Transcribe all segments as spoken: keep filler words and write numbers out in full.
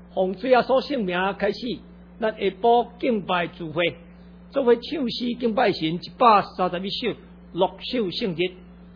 奉主耶稣圣名开始，咱下晡敬拜聚会，做伙唱诗敬拜神一百三十一首，六首圣节。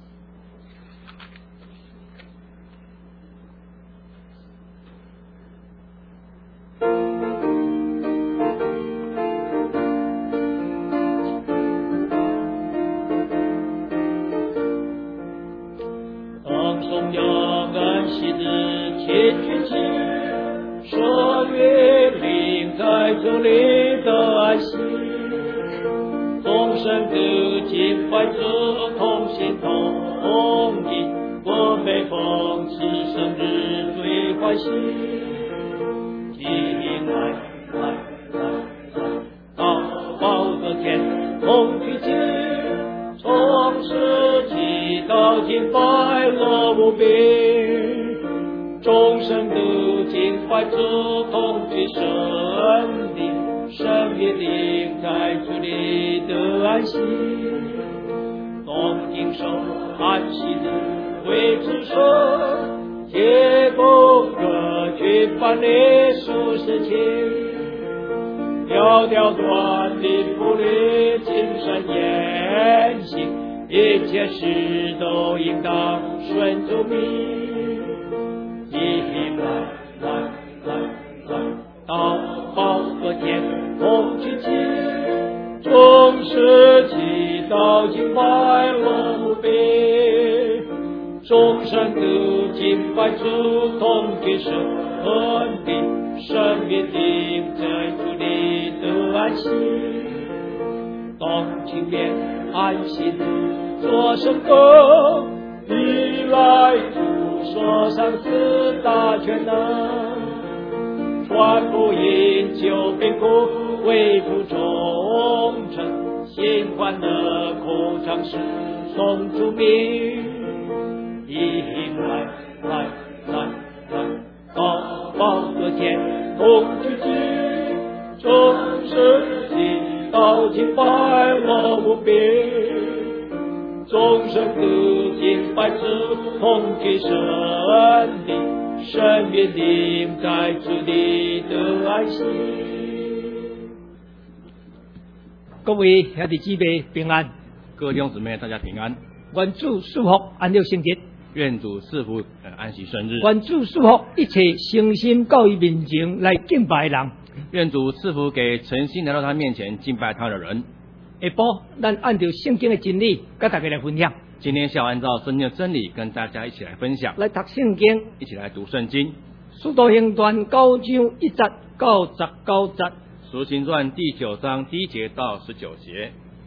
各位兄弟姊妹平安， 各位弟兄姊妹大家平安。 愿主祝福安乐圣节， 愿主赐福呃安息生日。 愿主祝福一切诚心到伊面前来敬拜的人。 愿主赐福给诚心来到他面前敬拜他的人。 下晡咱按照圣经的真理，跟大家来分享。 今天是要按照圣经的真理跟大家一起来分享， 来读圣经， 一起来读圣经。 使徒行传九章一节到十九节。 使徒行传第九章第一节到十九节。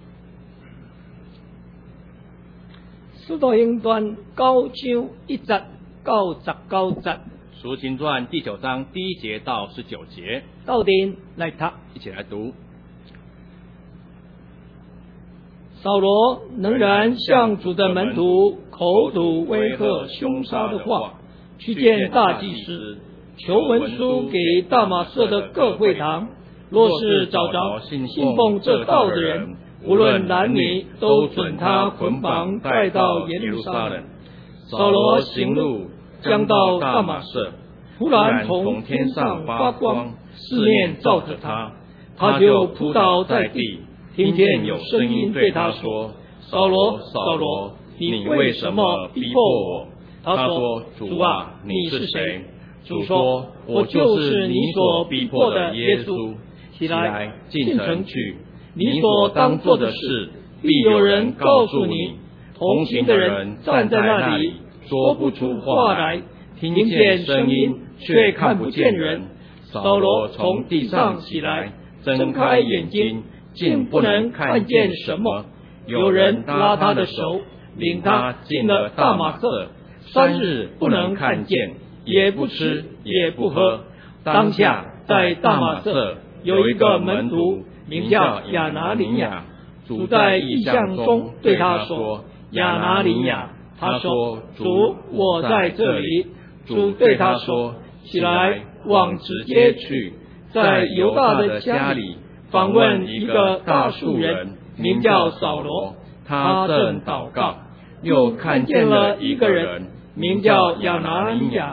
使徒行传九章一节到十九节。 使徒行传第九章第一节到十九节。 到底来读， 一起来读。 扫罗仍然向主的门徒口吐威吓凶杀的话，去见大祭司，求文书给大马色的各会堂，若是找着信奉这道的人，无论男女，都准他捆绑带到耶路撒冷。扫罗行路将到大马色，忽然从天上发光，四面照着他，他就扑倒在地，听见有声音对他说：扫罗，扫罗，你为什么逼迫我？他说：主啊，你是谁？主说：我就是你所逼迫的耶稣。起来，进城去，你所当做的事，必有人告诉你。同行的人站在那里，说不出话来，听见声音，却看不见人。扫罗从地上起来，睁开眼睛，竟不能看见什么。有人拉他的手，领他进了大马色，三日不能看见，也不吃也不喝。当下在大马色有一个门徒，名叫亚拿尼亚。主在异象中对他说：亚拿尼亚。他说：主，我在这里。主对他说：起来，往直接去，在犹大的家里访问一个大数人，名叫扫罗。他正祷告，又看见了一个人，名叫亚拿尼亚，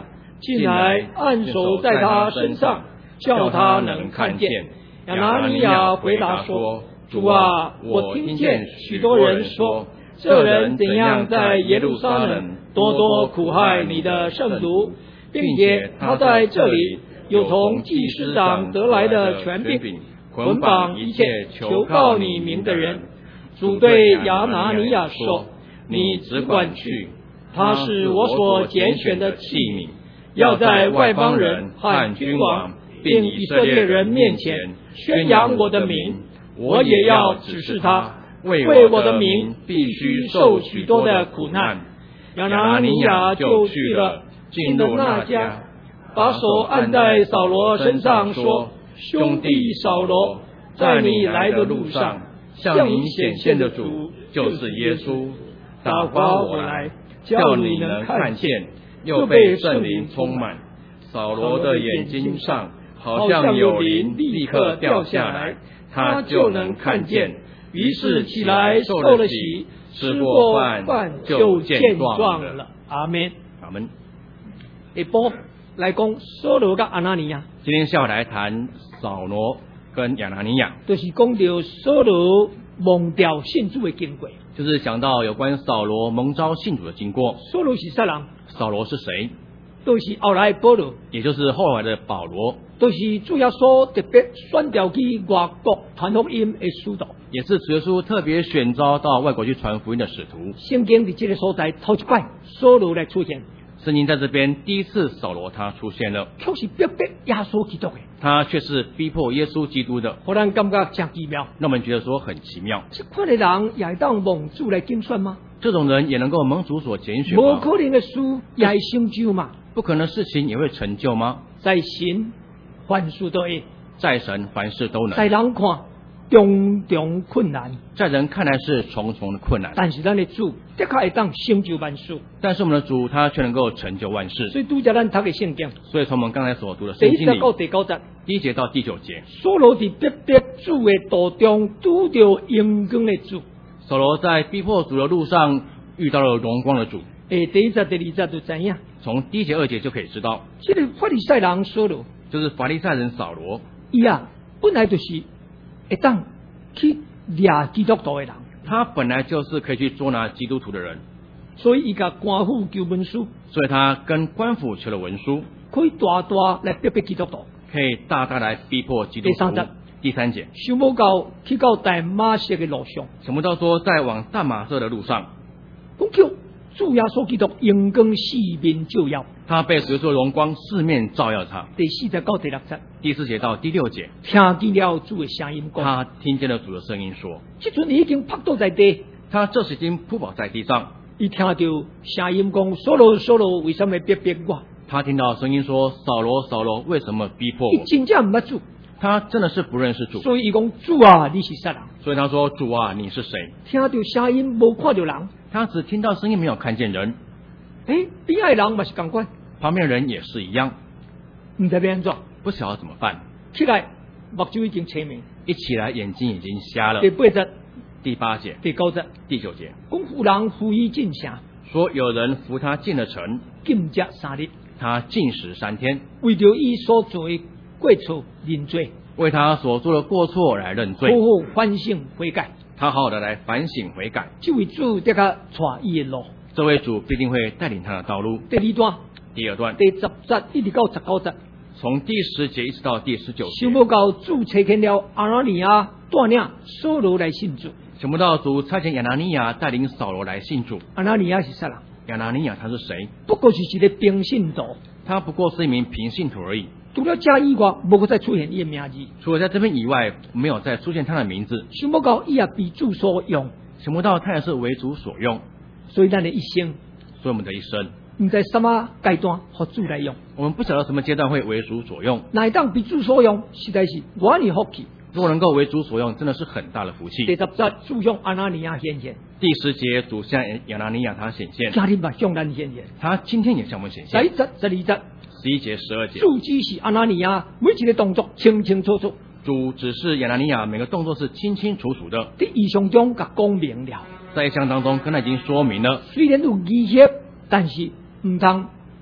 进来按手在他身上，叫他能看见。亚拿尼亚回答说：主啊，我听见许多人说，这人怎样在耶路撒冷多多苦害你的圣徒，并且他在这里有从祭司长得来的权柄，捆绑一切求告你名的人。主对亚拿尼亚说：你只管去，他是我所拣选的器皿，要在外邦人和君王并以色列人面前宣扬我的名。我也要指示他，为我的名必须受许多的苦难。亚拿尼亚就去了，进了那家，把手按在扫罗身上，说：兄弟扫罗，在你来的路上，向你显现的主就是耶稣，打发我来，叫你能看见，又被圣灵充满。扫罗的眼睛上好像有灵立刻掉下来，他就能看见。于是起来受了洗，吃过饭就健壮了。阿们。 阿们。 一波来讲扫罗跟亚拿尼亚。 今天下午来谈扫罗跟亚拿尼亚， 就是讲到扫罗蒙召信主的经过， 就是讲到有关扫罗蒙召信主的经过。 扫罗是啥人？ 扫罗是谁？ 都是后来保罗， 也就是后来的保罗， 都是主耶稣特别选调去外国传福音的使徒， 也是主耶稣特别选召到外国去传福音的使徒。 圣经在这个所在头一摆扫罗来出现， 圣经在这边第一次扫罗他出现了， 却是逼迫耶稣基督的， 他却是逼迫耶稣基督的， 让人感觉真奇妙。 那我们觉得说很奇妙， 这款的人也会当蒙主来竞选吗？ 这种人也能够蒙主所拣选吗？ 不可能的事也会成就嘛？ 不可能的事情也会成就吗？ 在神凡事都会， 在神凡事都能， 在人看重重困难， 在人看来是重重的困难， 但是咱的主的确会当成就万事。 但是我们的主他却能够成就万事。 所以拄则咱读的圣经， 所以从我们刚才所读的第圣经里， 一节到第九节， 第一节到第九节， 扫罗伫逼迫主的途中拄到荣光的主。 扫罗在逼迫主的路上遇到了荣光的主。 诶，第一节、第二节就知影， 从第一节、二节就可以知道， 这个法利赛人扫罗， 就是法利赛人扫罗， 伊啊本来就是会当去掠基督徒的人， 他本来就是可以去捉拿基督徒的人， 所以伊甲官府求文书， 所以他跟官府求了文书， 可以大大来逼迫基督徒， 可以大大来逼迫基督徒。 第三节， 第三节， 想不到去到大马色的路上， 什么叫做在往大马色的路上， 讲叫主耶稣基督阳光四面照耀， 他被主耶稣的荣光四面照耀他。 第四节到第六节， 第四节到第六节， 听见了主的声音讲， 他听见了主的声音说， 这阵已经趴倒在地， 他这时已经扑倒在地上， 伊听到声音讲，扫罗扫罗为什么逼迫我？ 他听到声音说，扫罗扫罗为什么逼迫我？ 伊真正唔捌主， 他真的是不认识主， 所以伊讲主啊，你是啥人？ 所以他说主啊，你是谁？ 听到声音无看到人， 他只听到声音没有看见人。 诶，边爱人嘛是同款， 旁边的人也是一样， 唔知变怎， 不晓得怎么办。 起来目睭已经清明， 一起来眼睛已经瞎了。 第八节、 第八节、 第九节、 第九节， 讲有人扶伊进城， 说有人扶他进了城， 禁食三日， 他禁食三天， 为着伊所做的过错认罪， 为他所做的过错来认罪， 好好反省悔改， 他好好的来反省悔改。 这位主得个带伊的路。 这位主必定会带领他的道路。 第二段， 第二段， 第十节一直到十九节， 从第十节一直到第十九节。 想不到主差遣了亚拿尼亚带领扫罗来信主。 想不到主差遣亚拿尼亚带领扫罗来信主。 亚拿尼亚是啥人？ 亚拿尼亚他是谁？ 不过是一个平信徒， 他不过是一名平信徒而已。 除了这以外，无再出现伊的名字。 除了在这边以外，没有再出现他的名字。 想不到伊也被主所用， 想不到他也是为主所用。 所以咱的一生， 所以我们的一生， 唔知什么阶段和主来用。 我们不晓得什么阶段会为主所用。 哪一当被主所用，实在是我你福气。 如果能够为主所用，真的是很大的福气。 第十节主向亚拿尼亚显现， 第十节主向亚拿尼亚他显现， 家里嘛向咱显现， 他今天也向我们显现。 十一节、十二节、 十一节、十二节， 主指示亚拿尼亚每一个动作清清楚楚。 主指示亚拿尼亚每个动作是清清楚楚的， 在异象中甲讲明了， 在异象当中跟他已经说明了。 虽然有威胁，但是唔通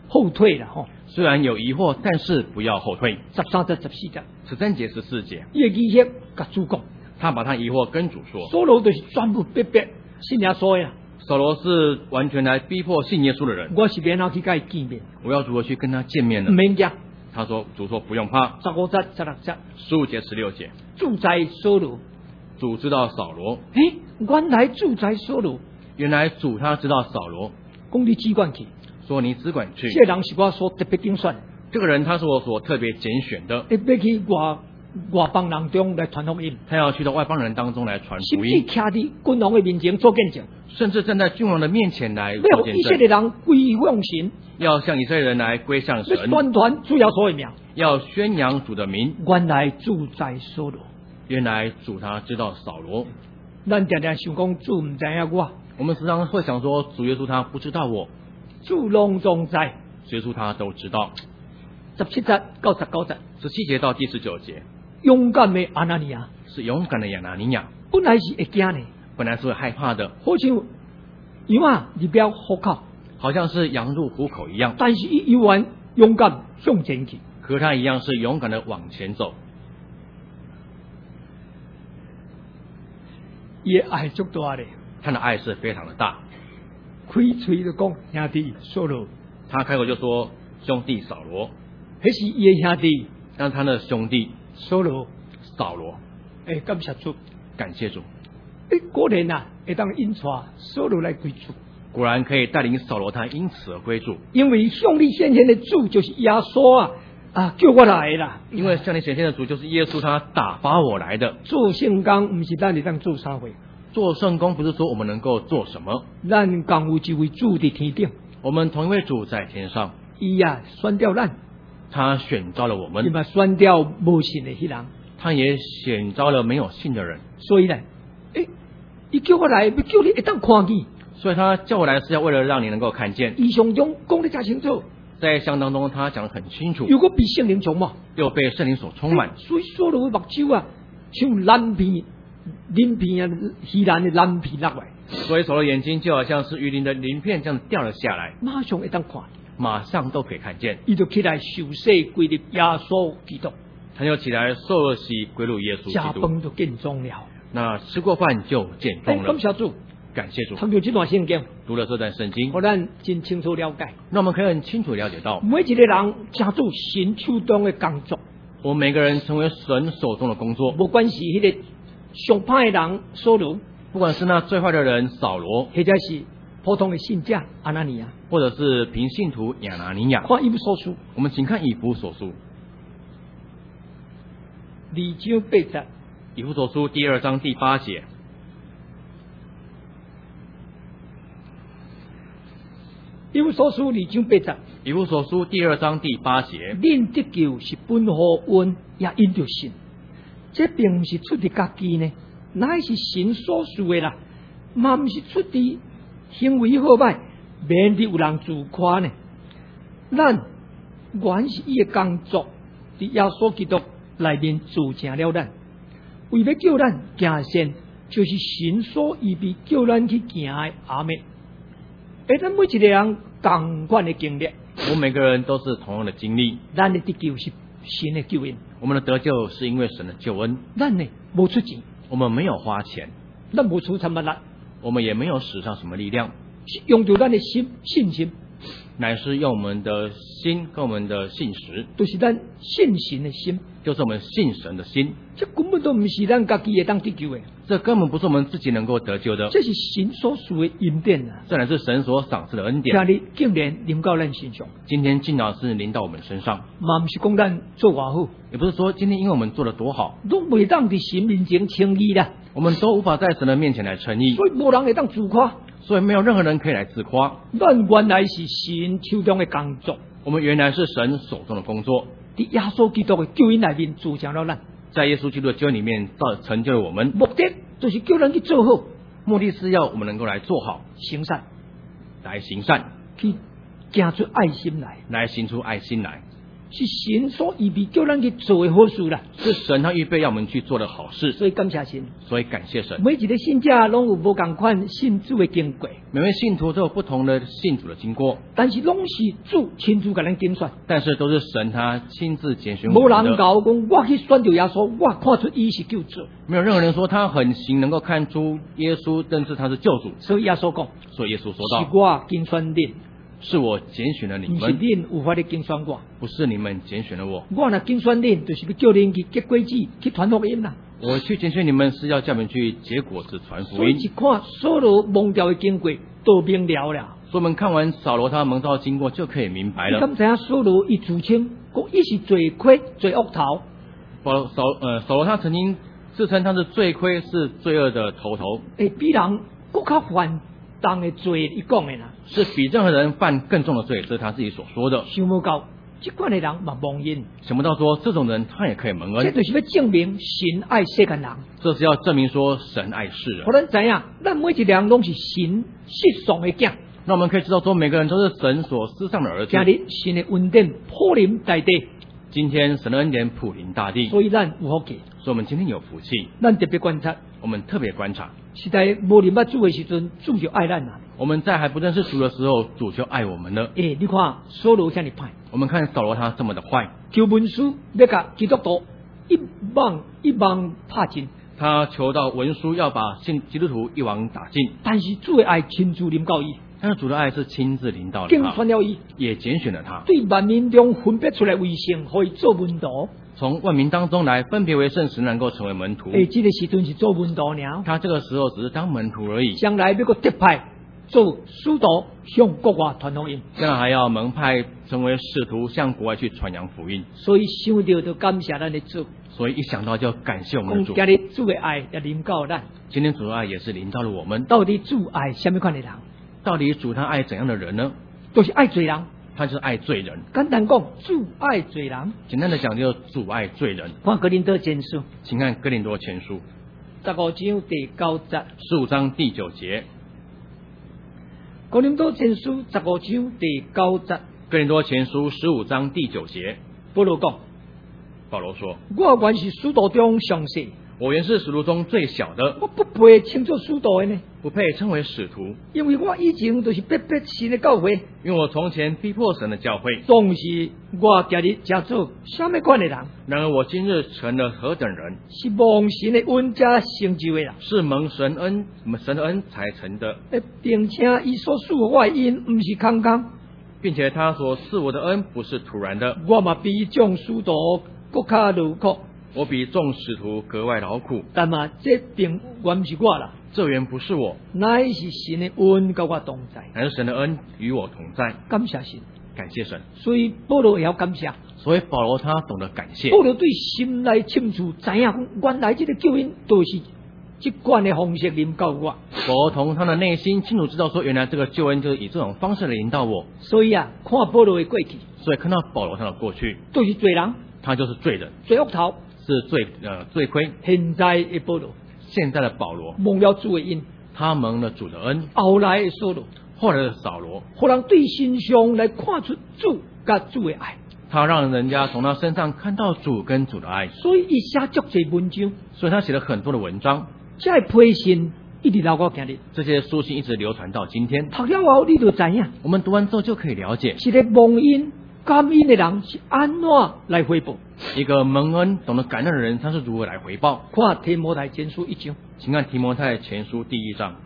后退了吼。 虽然有疑惑，但是不要后退。 十三节、十四节， 十三节、十四节， 伊个疑惑甲主讲， 他把他疑惑跟主说。 扫罗就是全部逼迫信耶稣呀。 扫罗是完全来逼迫信耶稣的人。 我是免要去跟伊见面， 我要如何去跟他见面呢？ 唔免惊。 他说：“主说不用怕。” 十五节、十六节， 十五节、十六节， 住在扫罗。 主知道扫罗。 诶，原来住在扫罗。 原来主他知道扫罗， 讲你只管去， 说你只管去。 这人是我所特别精选， 这个人他是我所特别拣选的， 特别去外外邦人中来传福音， 他要去到外邦人当中来传甚至福音， 徛伫君王的面前做见证， 甚至站在君王的面前来要做见以色证， 列人归向神， 要向以色列人来归向要神， 宣传主要所的名。 要宣扬主的名。 原来住在扫罗， 原来主他知道扫罗。 咱常常想讲主唔知影我， 我们时常会想说，主耶稣他不知道我， 主拢总知。 主耶稣他都知道。 十七节到十九节， 十七节到第十九节， 勇敢的阿拿尼亚是勇敢的亚拿尼亚， 本来是会惊的， 本来是会害怕的， 好像羊啊入了虎口， 好像是羊入虎口一样， 但是伊依然勇敢向前去。 可是他一样是勇敢的往前走。 伊的爱足大咧， 他的爱是非常的大， 开嘴就讲兄弟扫罗， 他开口就说兄弟扫罗， 迄是伊的兄弟让他的兄弟扫罗。 扫罗。 诶，感谢主， 感谢主， 诶，果然啊，会当引带扫罗来归主， 果然可以带领扫罗他因此而归主， 因为向你显现的主就是耶稣啊啊，叫我来的啦。 因为向你显现的主就是耶稣，他打发我来的。 做圣工，唔是咱你当做啥会， 做圣工不是说我们能够做什么， 咱共有一位主伫天顶， 我们同一位主在天上， 伊啊选掉咱， 他选召了我伊们， 嘛选掉无信的迄人， 他也选召了没有信的人， 所以呢，诶，伊叫我来，要叫你会当看见， 所以他叫我来是要为了让你能够看见。 伊上中讲得真清楚， 在相当中他讲得很清楚， 如果被圣灵充满， 又被圣灵所充满， 所以所有的目睭啊，像蓝片、鳞片啊，稀烂的蓝片落来， 所以扫罗眼睛就好像是鱼鳞的鳞片这样掉了下来， 马上会当看， 马上都可以看见。 伊就起来受洗归入耶稣基督， 他就起来受了洗，归入耶稣食基督。 饭就见踪了。 那吃过饭就见哎， 中了感。谢主， 感谢主， 通过这段圣经， 读了这段圣经， 互咱真清楚了解， 那我们可以很清楚了解到， 每一个人加做神手中的工作， 我们每个人成为神手中的工作， 不管是迄个上歹的人扫罗， 不管是那最坏的人扫罗， 或者是普通的信者阿拿尼亚， 或者是平信徒亚拿尼亚。 看伊不所书我们请看以弗所书， 二章八节， 以弗所书第二章第八节， 伊不所书二章八节， 以弗所书第二章第八节， 恁得救是本乎恩，也因着信，这并不是出自家己呢，乃是神所赐的啦，嘛不是出自行为好歹，免得有人自夸呢。咱原是伊的工作，伫耶稣基督内面铸成了咱，为要叫咱行善，就是神所预备叫咱去行的阿妹。而咱每一个人同款的经历， 我们每个人都是同样的经历， 咱的得救是神的救恩， 我们的得救是因为神的救恩， 咱呢无出钱， 我们没有花钱， 咱无出什么力， 我们也没有使上什么力量， 是用着咱的心信心， 乃是用我们的心跟我们的信实， 就是咱信神的心， 就是我们信神的心， 这根本都不是咱家己会当得救的， 这根本不是我们自己能够得救的， 这是神所赐的恩典啊！ 这乃是神所赏赐的恩请典。 你竟然临到咱身上， 今天尽老是临到我们身上， 嘛不是讲咱做偌好， 也不是说今天因为我们做的多好， 都袂当伫神面前称义啦， 我们都无法在神的面前来称义， 所以无人会当自夸。 所以没有任何人可以来自夸。 咱原来是神手中的工作， 我们原来是神手中的工作， 伫耶稣基督的救恩内面铸成了咱， 在耶稣基督的救恩里面造成就了我们， 目的就是叫咱去做好、 目的是要我们能够来做好、 行善， 来行善、 去行出爱心来。 来行出爱心来。 是神所预备叫咱去做的好事啦。 是神他预备要我们去做的好事， 所以感谢神。 所以感谢神。 每一个信者拢有无同款信主的经过， 每位信徒都有不同的信主的经过， 但是拢是主亲自给咱拣选， 但是都是神他亲自拣选我无们的。 人教讲我去选到耶稣，我看出伊是救主。 没有任何人说他很行，能够看出耶稣，但是他是救主。 所以耶稣讲， 所以耶稣说是道： 我拣选恁， 是我拣选了你不是们， 恁有法咧拣选我。 不是你们拣选了我。 我若拣选恁，就是要叫恁去结果子，去传福音啦。 我去拣选你们，是要叫你们去结果子传福音。 所以一看所有蒙召的经过都明了了。 所以我们看完扫罗他蒙召经过，就可以明白了。 你敢知影扫罗伊自称，讲伊是罪魁罪恶头。 扫扫呃扫罗他曾经自称他是罪魁，是罪恶的头头， 诶，比人更较犯重的罪，伊讲的啦。 是比任何人犯更重的罪，这是他自己所说的。 想不到这款的人嘛蒙恩， 想不到说这种人他也可以蒙恩， 这就是要证明神爱世间人。 这是要证明说神爱世人互。咱知影，咱每一个人拢是神世上的囝。 那我们可以知道说，每个人都是神所施上的儿子。 今日神的恩典普临大地， 今天神的恩典普临大地， 所以咱有福气。 所以我们今天有福气。 咱特别观察， 我们特别观察， 是在无认捌主的时阵，主就爱咱啦。 我们在还不认识主的时候，主就爱我们了。 诶，你看扫罗遐尼歹， 我们看扫罗他这么的坏， 求文书要甲基督徒一网一网打尽， 他求到文书要把信基督徒一网打尽， 但是主的爱亲自临到伊， 但是主的爱是亲自临到了拣他， 选了伊， 也拣选了他， 对万民中分别出来为圣，可以做门徒。 从万民当中来分别为圣，使能够成为门徒。 诶，这个时阵是做门徒了， 他这个时候只是当门徒而已， 将来要个特派做使徒，向国外传福音。 将来还要蒙派成为使徒，向国外去传扬福音。 所以想到就感谢咱的主， 所以一想到就感谢我们的主。 讲今日主的爱也临到咱。 今天主的爱也是临到了我们。 到底主爱什么款的人？ 到底主他爱怎样的人呢？ 都、就是爱罪人。 他就是爱罪人。 简单讲，主爱罪人。 简单的讲，就是主爱罪人。 看哥林多前书， 请看哥林多前书十五章第九节。 十五章第九节。 哥林多前书十五章第九节。 哥林多前书十五章第九节。 保罗讲， 保罗说：“ 我原是使徒中上小， 我原是使徒中最小的， 我不配称作使徒的呢， 不配称为使徒， 因为我以前都是逼迫神的教会， 因为我从前逼迫神的教会。 总是我今日才做什么款的人， 然而我今日成了何等人， 是蒙神的恩加成就的啦。 是蒙神恩神的恩才成的， 并且伊所赐我的恩，不是空空， 并且他所赐我的恩不是突然的。 我嘛比众使徒更加劳苦， 我比众使徒格外劳苦， 但嘛这并原不是我啦， 这原不是我， 乃是神的恩跟我同在。 乃是神的恩与我同在。 感谢神， 感谢神。 所以保罗也要感谢。 所以保罗他懂得感谢。 保罗对心内清楚知影，原来这个救恩都是这款的方式临到我。 保罗从他的内心清楚知道说，原来这个救恩就是以这种方式来临到我。 所以啊，看保罗的过去， 所以看到保罗他的过去， 都是罪人， 他就是罪人， 罪恶头， 是罪呃罪魁。 现在的保罗， 现在的保罗蒙了主的恩， 他蒙了主的恩， 后来的扫罗， 后来的扫罗， 互人对身上来看出主甲主的爱， 他让人家从他身上看到主跟主的爱， 所以伊写足侪文章， 所以他写了很多的文章， 这个批信一直留到今日。 这些书信一直流传到今天。 读了后，你就知影， 我们读完之后就可以了解， 是个蒙恩感恩的人是安怎来回报。 一个蒙恩懂得感恩的人，他是如何来回报。 看提摩太前书一章， 请看提摩太前书第一章。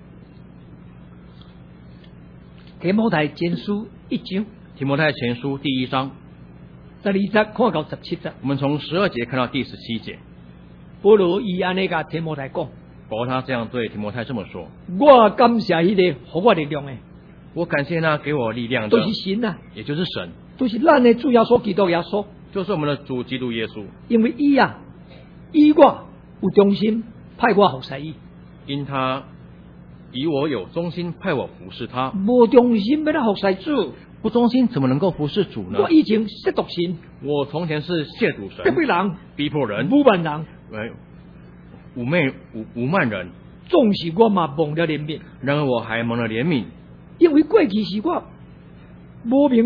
提摩太前书一章， 提摩太前书第一章， 十二节看到十七节， 我们从十二节看到第十七节。 保罗伊安尼甲提摩太讲， 保罗他这样对提摩太这么说： 我感谢迄个给我力量的， 我感谢那给我力量的， 都是神啊， 也就是神， 都是咱的主耶稣基督耶稣， 就是我们的主基督耶稣。 因为伊啊，以我有忠心，派我服侍伊； 因他以我有忠心，派我服侍他。 无忠心要来服侍主， 不忠心怎么能够服侍主呢？ 我以前亵渎神， 我从前是亵渎神， 逼迫人， 逼迫人， 侮慢人， 哎，妩媚侮侮慢人。 总是我嘛蒙了怜悯， 然而我还蒙了怜悯， 因为过去是我无明白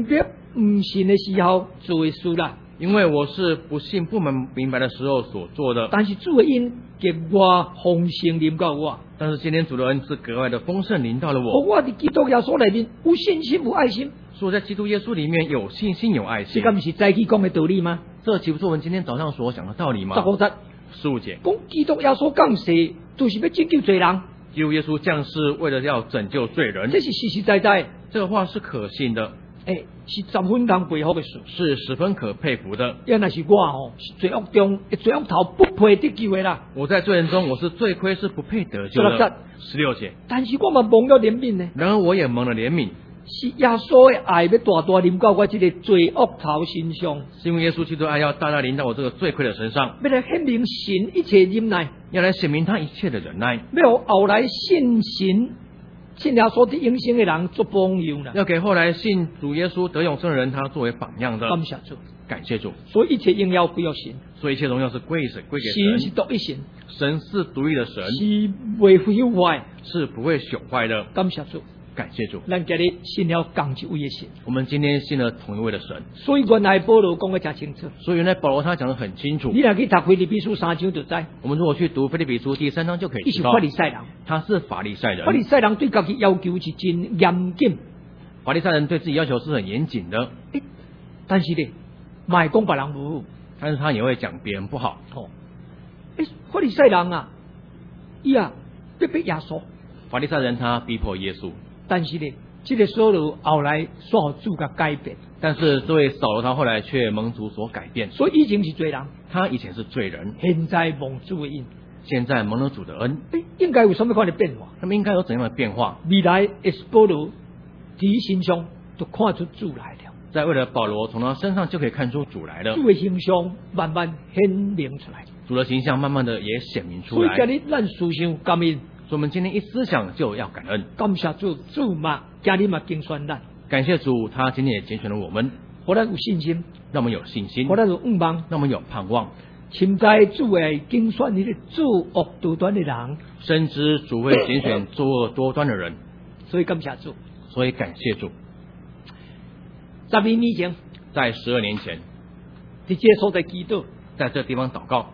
唔信的时候做的事啦。 因为我是不信不明明白的时候所做的。 但是主的恩给我丰盛临到我。 但是今天主的恩是格外的丰盛临到了我。 我的基督耶稣里面有信心有爱心。 所以在基督耶稣里面有信心有爱心。 这个不是早起讲的道理吗？ 这岂不是我们今天早上所讲的道理吗？ 十五节， 十五节， 讲基督耶稣降世，就是要拯救罪人。 基督耶稣降世为了要拯救罪人， 这是实实在在。 这个话是可信的。 哎，是十分当佩服的事， 是十分可佩服的。 原来是我哦，是罪恶中罪恶头不配得救的啦。 我在罪人中，我是罪亏，是不配得救的。十六节， 但是我嘛蒙了怜悯呢。 然而我也蒙了怜悯， 是耶稣的爱要大大临到我这个罪恶头身上。 是因为耶稣基督爱要大大临到我这个罪亏的身上， 要来显明神一切忍耐， 要来显明他一切的忍耐， 要后来信神。信耶稣的永生的人做榜样啦， 要给后来信主耶稣得永生的人，他作为榜样的。 感谢主， 感谢主。 所以一切荣耀归于神， 所以一切荣耀是归神，归给神。 神是独一神， 神是独一的神， 是未毁坏， 是不会朽坏的。 感谢主， 感谢主。 咱今日信了同一位的神， 我们今天信了同一位的神。 所以原来保罗讲得真清楚。 所以原来保罗他讲得很清楚。 你若去读腓立比书三章就知。 我们如果去读腓立比书第三章就可以知道。 他是法利赛人， 他是法利赛人。 法利赛人对自己要求是真严谨。 法利赛人对自己要求是很严谨的。 欸、但是呢，卖讲别人不好， 但是他也会讲别人不好。 哦，诶、欸，法利赛人啊，伊啊逼迫耶稣。 法利赛人他逼迫耶稣， 但是呢，这个扫罗后来所主嘅改变。 但是这位扫罗他后来却蒙主所改变， 所以以前是罪人， 他以前是罪人， 现在蒙主的恩， 现在蒙了主的恩， 诶，应该有什么款的变化？ 那么应该有怎样的变化？ 未来的保罗伫身上就看出主来了， 在为了保罗从他身上就可以看出主来了， 主的形象慢慢显明出来， 主的形象慢慢的也显明出来。 所以今日咱思想感恩， 所以我们今天一思想就要感恩， 感谢主，主嘛今日嘛拣选咱， 感谢主，他今天也拣选了我们， 我咱有信心， 让我们有信心， 我咱有盼望， 让我们有盼望。 深知主会拣选你的作恶多端的人， 深知主会拣选作恶多端的人， 所以感谢主， 所以感谢主。 十二年前， 在十二年前， 伫这所在祈祷， 在这地方祷告，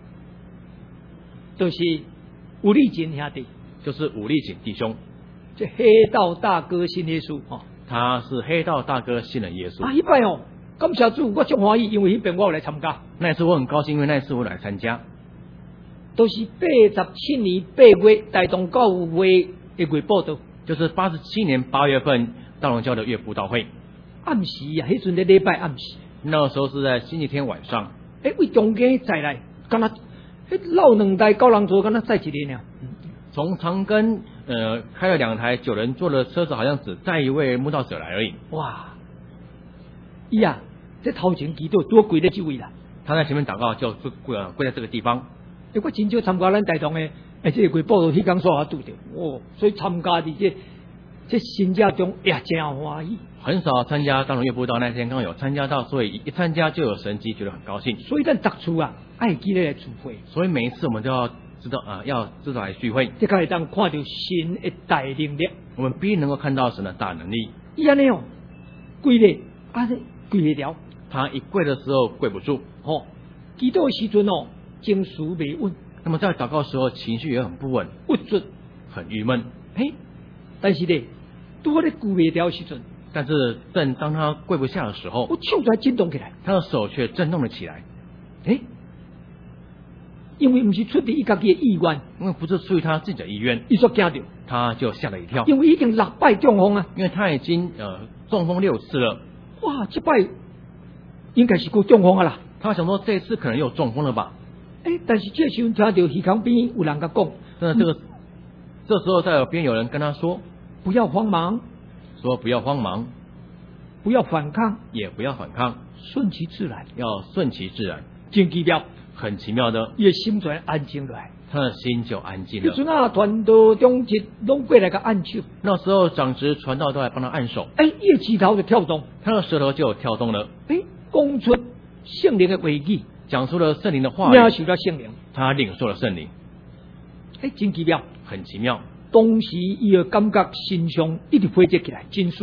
就是吴立锦兄弟， 就是武力锦弟兄， 这黑道大哥信耶稣哈， 他是黑道大哥信了耶稣。 啊，一摆哦，感谢主，我足欢喜，因为迄边我有来参加。 那一次我很高兴，因为那一次我来参加， 都是八十七年八月大同教会的月报道， 就是八十七年八月份大龙教的月布道会。 暗时啊，迄阵的礼拜暗时， 那时候是在星期天晚上。 诶，为中间再来，敢若迄老两台高人座，敢若载一个呢。 从长庚呃开了两台九人座的车子，好像只载一位慕道者来而已。 哇！伊啊，这头前祈祷多跪咧这位啦。 他在前面祷告，就跪呃跪在这个地方。 诶，我真少参加咱大同的，诶，这个月报道迄天所下拄着，哦，所以参加伫这这新家中，哎呀，真欢喜。 很少参加大龙月布道，那天刚好有参加到，所以一参加就有神迹，觉得很高兴。 所以咱逐处啊，爱记咧来聚会。 所以每一次我们都要知道啊、呃，要知道来聚会， 这才会当看到神的大能力。 我们必定能够看到神的大能力。 伊安尼哦，跪咧，啊，跪咧了。 他一跪的时候跪不住， 哦，祈祷的时阵哦，情绪未稳。 那么在祷告的时候，情绪也很不稳， 不准， 很郁闷。 嘿，但是呢，拄好咧跪未了时阵。 但是正当他跪不下的时候， 我手才震动起来， 他的手却震动了起来。 诶，因为不是出自伊家己的意愿， 因为不是出于他自己的意愿， 伊所惊到， 他就吓了一跳。 因为已经六摆中风啊， 因为他已经呃中风六次了。 哇，这摆应该是够中风啊啦。 他想说这次可能又中风了吧？ 诶，但是这时候听到耳旁边有人甲讲， 但是这个、嗯、这时候在耳边有人跟他说， 不要慌忙。 说不要慌忙， 不要反抗， 也不要反抗， 顺其自然， 要顺其自然。 真奇妙， 很奇妙的， 伊的心就安静落来， 他的心就安静了。 迄阵啊，传道中职拢过来个按手， 那时候长职传道都来帮他按手， 哎，伊的指头就跳动， 他的舌头就跳动了， 哎，讲出圣灵的话语， 讲出了圣灵的话语， 领受了圣灵， 他领受了圣灵， 哎，真奇妙， 很奇妙。 当时伊的感觉身上一直飞接起来，真舒服。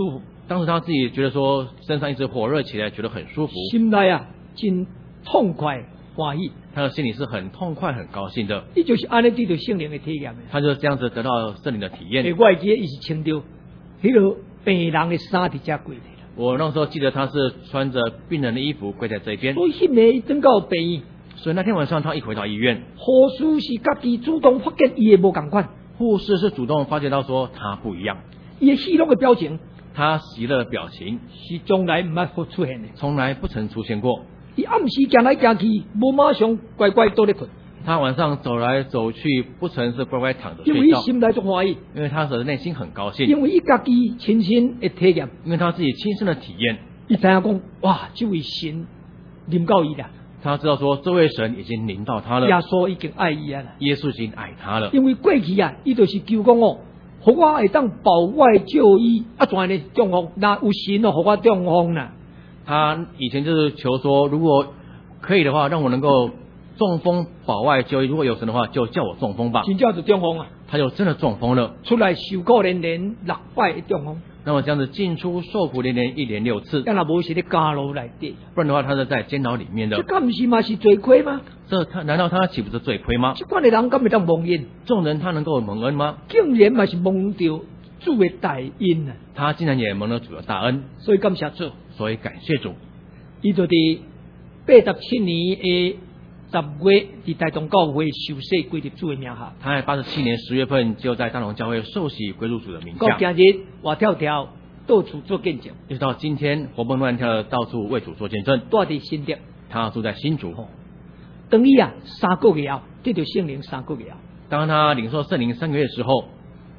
当时他自己觉得说身上一直火热起来，觉得很舒服， 心内啊真痛快欢喜。 他的心里是很痛快很高兴的。 伊就是安尼得到圣灵的体验的。 他就是这样子得到圣灵的体验。 诶，我会记得伊是穿着迄个病人的衫伫遮跪的。 我那时候记得他是穿着病人的衣服跪在这边。 所以迄暝伊等到病院。 所以那天晚上他一回到医院， 护士是家己主动发现伊的无共款。 护士是主动发觉到说他不一样。 伊的喜乐的表情， 他喜乐的表情是从来唔捌出现的， 从来不曾出现过。 伊暗时行来行去，无马上乖乖倒咧困。 他晚上走来走去，不曾是乖乖躺着睡觉。 因为伊心内足欢喜， 因为他的内心很高兴。 因为伊家己亲身的体验， 因为他自己亲身的体验， 伊知影讲，哇，这位神临到伊啦。 他知道说这位神已经临到他了， 耶稣已经爱伊啊啦。 耶稣已经爱他了。 因为过去啊，伊就是求讲哦，互我会当保外就医，啊，怎呢中风？那有神哦，互我中风啦。 他以前就是求说，如果可以的话，让我能够中风保外就医。如果有神的话，就叫我中风吧。 真叫做中风啊！ 他就真的中风了， 出来受苦连连六摆的中风。 那么这样子进出受苦连连一连六次， 要那无是咧监牢内底， 不然的话他是在监牢里面的。 这敢不是嘛是罪亏吗？ 这他难道他岂不是罪亏吗？ 这款的人敢会当蒙恩？ 这种人他能够蒙恩吗？ 竟然嘛是蒙到主的大恩啊！ 他竟然也蒙了主的大恩， 所以感谢主， 所以感谢主。 伊就伫八十七年的十月，伫台中教会受洗归入主的名下。 他在八十七年十月份就在大同教会受洗归入主的名下。 到今日活跳跳到处做见证， 一直到今天活蹦乱跳的到处为主做见证。 住伫新店， 他住在新竹。 等于啊三个月后得到圣灵，三个月后， 当他领受圣灵三个月的时候，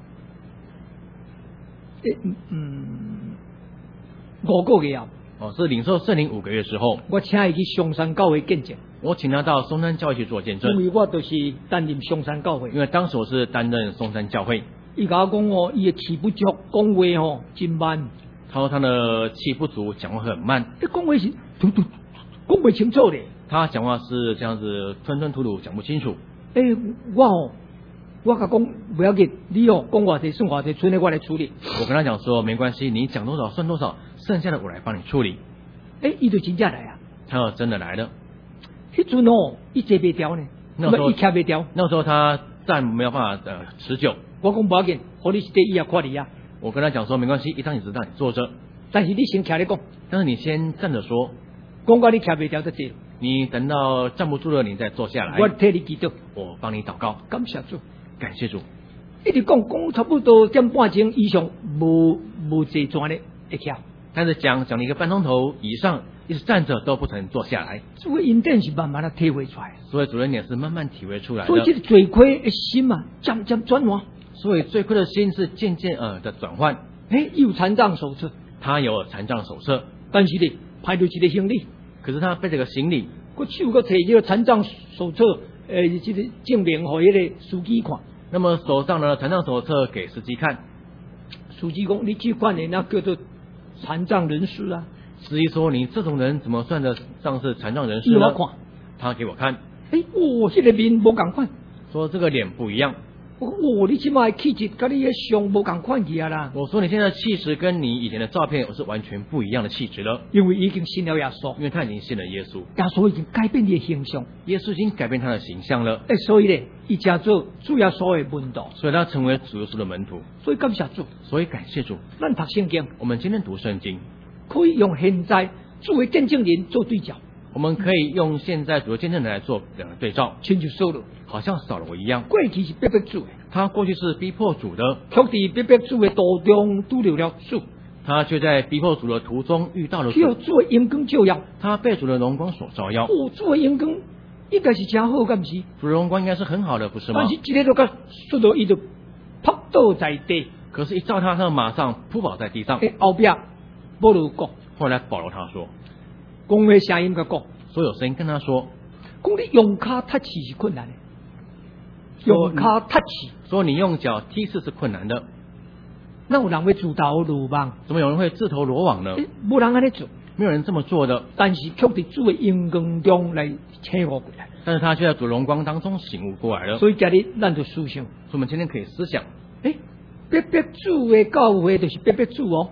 嗯，五个月后。 哦，是领受圣灵五个月时候， 我请伊去松山教会见证。 我请他到松山教会去做见证， 因为我就是担任松山教会。 因为当时我是担任松山教会。 伊甲我讲哦，伊的气不足，讲话哦真慢。 他说他的气不足，讲话很慢。 你讲话是突突讲不清楚的。 他讲话是这样子吞吞吐吐，讲不清楚。 诶、欸，我哦，我甲讲不要紧，你哦讲偌济算偌济，剩的我来处理。 我跟他讲说，没关系，你讲多少算多少，剩下的我来帮你处理。 诶、欸，伊就真正来啊！ 他要真的来了。 迄阵哦，伊坐袂调呢， 那时候伊徛袂调。 那时候他站没有办法呃持久。 我讲不要紧，互你一块椅啊，看你啊。 我跟他讲说，没关系，一张椅子让你坐着。 但是你先徛咧讲。 但是你先站着说。 讲到你徛袂调就对。 你等到站不住了，你再坐下来。 我替你祈祷， 我帮你祷告。 感谢主， 感谢主。 一直讲讲差不多点半钟以上，无无坐转咧会徛。 但是讲讲了一个半钟头以上，一直站着都不曾坐下来。 这个因点是慢慢的体会出来。 所以主任也是慢慢体会出来的。 所以这个罪亏的心啊，渐渐转换。 所以罪亏的心是渐渐呃的转换。 诶，有残障手册， 他有残障手册， 但是呢，派到一个行李。 可是他背这个行李， 我手个摕这个残障手册，呃，这个证明给那个司机看。 那么手上的残障手册给司机看， 司机讲你这款人那叫做残障人士啊。 司机说你这种人怎么算得上是残障人士呢？ 我看， 他给我看， 诶、欸，哦，这个面无共款， 说这个脸不一样。 哦，你即摆气质跟你的相无共款去啊啦！ 我说你现在的气质跟你以前的照片是完全不一样的气质了， 因为已经信了耶稣， 因为他已经信了耶稣， 耶稣已经改变你的形象， 耶稣已经改变他的形象了。 诶，所以咧，伊加做主耶稣的门徒， 所以他成为主耶稣的门徒。 所以感谢主， 所以感谢主。 咱读圣经， 我们今天读圣经， 可以用现在作为见证人做对照。 我们可以用现在主的见证人来做两个对照， 亲像扫罗， 好像扫罗一样， 过去是逼迫主的， 他过去是逼迫主的， 却伫逼迫主的途中拄着了主， 他却在逼迫主的途中遇到了主， 主， 主的阳光照耀， 他被主的荣光所照耀。 哦，主的阳光应该是真好，敢不是？ 主的荣光应该是很好的，不是吗？ 但是一个都个说到伊就扑倒在地， 可是，一照他，他马上扑倒在地上。 诶，后壁保罗讲， 后来保罗他说， 讲话声音甲讲。 所有声音跟他说， 讲你用脚踢刺是困难的，用脚踢刺， 说你用脚踢刺是困难的。 那有人会自投罗网？ 怎么有人会自投罗网呢？ 无人安尼做， 没有人这么做的。 但是却伫主的阳光中来醒悟过来。 但是他却在主荣光当中醒悟过来了。 所以今日咱就思想，所以我们今天可以思想， 诶，逼迫主的教会就是逼迫主哦。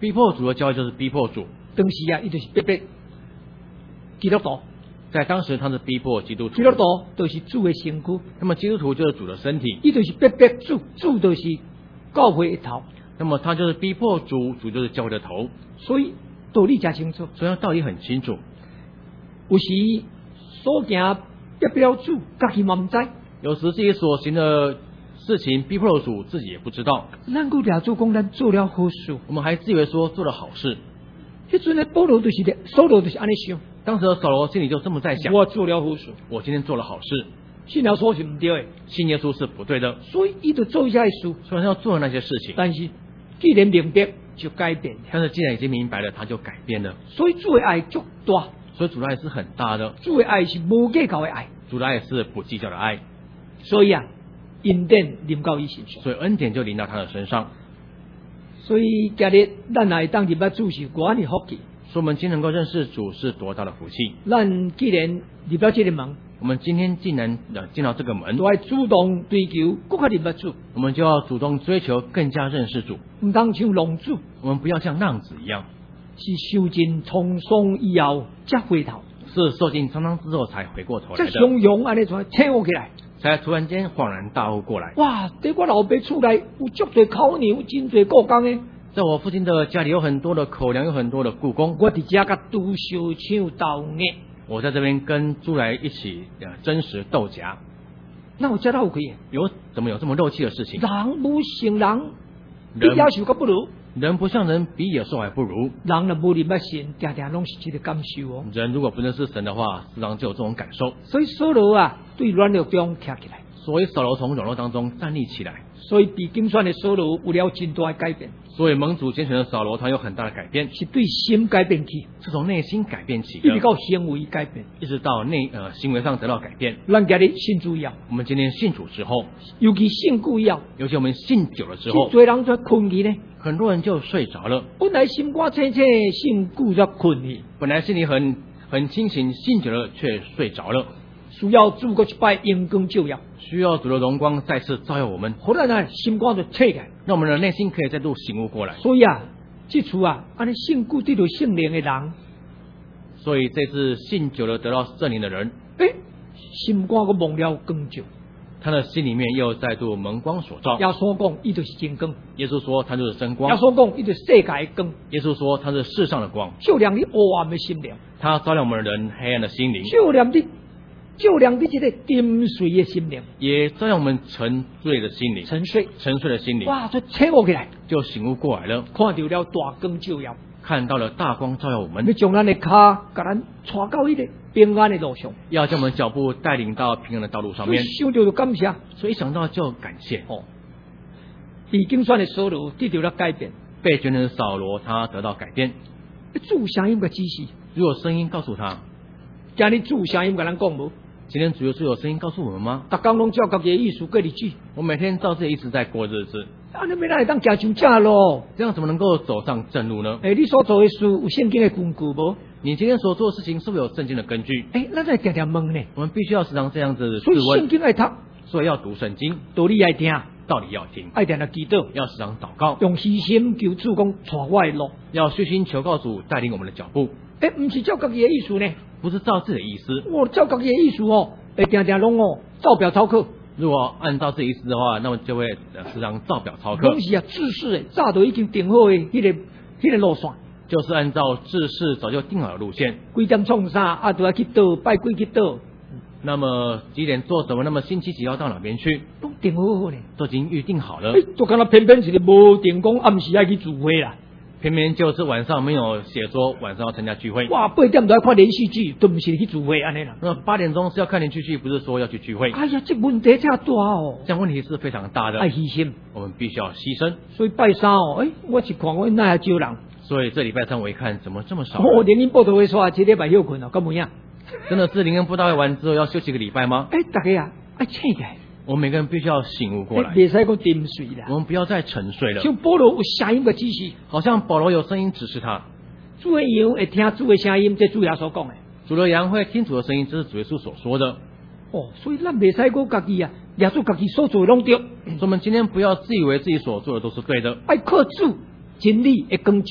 逼迫主的教会就是逼迫主。 当时啊，伊就是逼迫基督徒， 在当时他是逼迫基督徒， 基督徒就是主的身躯， 那么基督徒就是主的身体， 伊就是逼迫主，主就是教会的头， 那么他就是逼迫主，主就是教会的头， 所以道理真清楚。 所以他道理很清楚。 有时所行逼不了主，家己嘛唔知。 有时自己所行的事情逼迫了主，自己也不知道。 咱顾俩做工，咱做了好事， 我们还自以为说做了好事。 迄阵的保罗就是的，扫罗就是安尼想。 当时的扫罗心里就这么在想： 我做了好事， 我今天做了好事， 信了所是唔对的， 信耶稣是不对的， 所以伊就做一下事。 虽然要做那些事情， 但是既然明白就改变了。 但是既然已经明白了，他就改变了。 所以主的爱足大， 所以主的爱是很大的。 主的爱是无计较的爱， 主的爱是不计较的爱。 所以啊，恩典临到伊身上， 所以恩典就临到他的身上。 所以今日咱来当入捌主是我的福气。 所以我们今天能够认识主是多大的福气。 咱既然入到这个门， 我们今天既然呃进到这个门， 就要主动追求更加入捌主， 我们就要主动追求更加认识主。 唔当像浪子， 我们不要像浪子一样， 是受尽沧桑以后才回头， 是受尽沧桑之后才回过头来才的， 汹涌安尼才醒悟起来。 才突然间恍然大悟过来。 哇！在我老爸厝内有足多烤牛，真多故宫的。 在我父亲的家里有很多的口粮，有很多的故宫。 我伫遮甲拄小抢斗硬， 我在这边跟猪来一起呃真实斗夹。 那有遮漏气的？ 有怎么有这么肉气的事情？ 人不像人，比人野兽较不如。 人不像人，比野兽还不如。 人若无入捌神，常常拢是这个感受哦。 人如果不认识神的话，时常就有这种感受。 所以扫罗啊，对软弱中站起来。 所以扫罗从软弱当中站立起来。 所以被竞选的扫罗有了真大的改变， 所以蒙主拣选的扫罗，他有很大的改变， 是对心改变起， 是从内心改变起一直的， 到行为改变， 一直到内呃行为上得到改变。 咱今日信主以后， 我们今天信主之后， 尤其信久以后， 尤其我们信久了之后， 最人在困去呢。 很多人就睡着了。 本来心肝清清，信久才困去， 本来心里很很清醒，信久了却睡着了。 需要主过一摆阳光照耀， 需要主的荣光再次照耀我们， 好咱啊心肝就醒起来。 让我们的内心可以再度醒悟过来。 所以啊，这次啊，安尼信久得到圣灵的人， 所以这次信久了得到圣灵的人， 诶，心肝个蒙了光照。 他的心里面又再度蒙光所照。 耶稣讲，伊就是真光。 耶稣说他就是真耶光。 稣讲，伊就是世界的光。 耶稣说他是世上的光， 照亮你黑暗的心灵， 他照亮我们人黑暗的心灵， 照亮你，照亮你这个沉睡的心灵， 也照亮我们沉醉的心灵， 沉睡。 沉睡的心灵， 哇，就醒悟起来， 就醒悟过来了， 看到了大光照耀， 看到了大光照耀我要们， 将咱的脚，甲咱带到迄个平安的路上。 要将我们脚步带领到平安的道路上所以面。 想到就感谢。 所以一想到就感谢。 哦，被竞选的扫罗得到了改变， 被拣选的扫罗他得到改变。 主声音的指示， 如果声音告诉他， 今日主声音甲咱讲无？ 今天主耶稣有声音告诉我们吗？ 逐工拢照家己的意思过日子， 我每天照自己意思在过日子， 安尼要咱会当行上正路？ 这样怎么能够走上正路呢？ 诶，你所做的事有圣经的根据无？ 你今天所做的事情是不是有圣经的根据？ 诶，咱在常常问呢。 我们必须要时常这样子自所以圣问， 经爱读， 所以要读圣经， 道理爱听， 道理要听， 爱听来祈祷， 要时常祷告， 用虚心求主讲带我的路。 要虚心求告主带领我们的脚步， 诶，不是照家己的意思呢， 不是照自己的意思。 我照家己的意思哦，会常常拢哦照表操课。 如果按照自己意思的话，那么就会呃时常照表操课拢，是啊，自私的，早都已经定好的迄、个迄、那个路线， 就是按照制式早就定好的路线。 几点创啥啊，都要去倒，拜鬼去倒， 那么几点做什么？那么星期几要到哪边去？ 拢定好好呢。 都已经预定好了。 诶，就敢若偏偏是个无定讲暗时爱去聚会啦。 偏偏就是晚上没有写说晚上要参加聚会。 哇，八点就要看连续剧，都不是去聚会安尼啦。 那八点钟是要看连续剧，不是说要去聚会。 哎呀，这问题真大哦， 这样问题是非常大的， 爱牺牲。 我们必须要牺牲。 所以拜三哦，诶，我是看我那少人， 所以这礼拜三我一看，怎么这么少人？ 我连恁报道会说，这礼拜休困哦，咁么样？ 真的是灵恩布道会完之后要休息一个礼拜吗？ 诶，大家啊，爱醒起来， 我们每个人必须要醒悟过来， 别使讲沉睡啦。 我们不要再沉睡了。 像保罗有声音的指示， 好像保罗有声音指示他， 主的羊会听主的声音，这主耶稣讲的。 主的羊会听主的声音，这是主耶稣所说的。 哦，所以咱袂使讲家己啊，耶稣家己所做的拢对。 所以我们今天不要自以为自己所做的都是对的， 爱靠主真理的光照，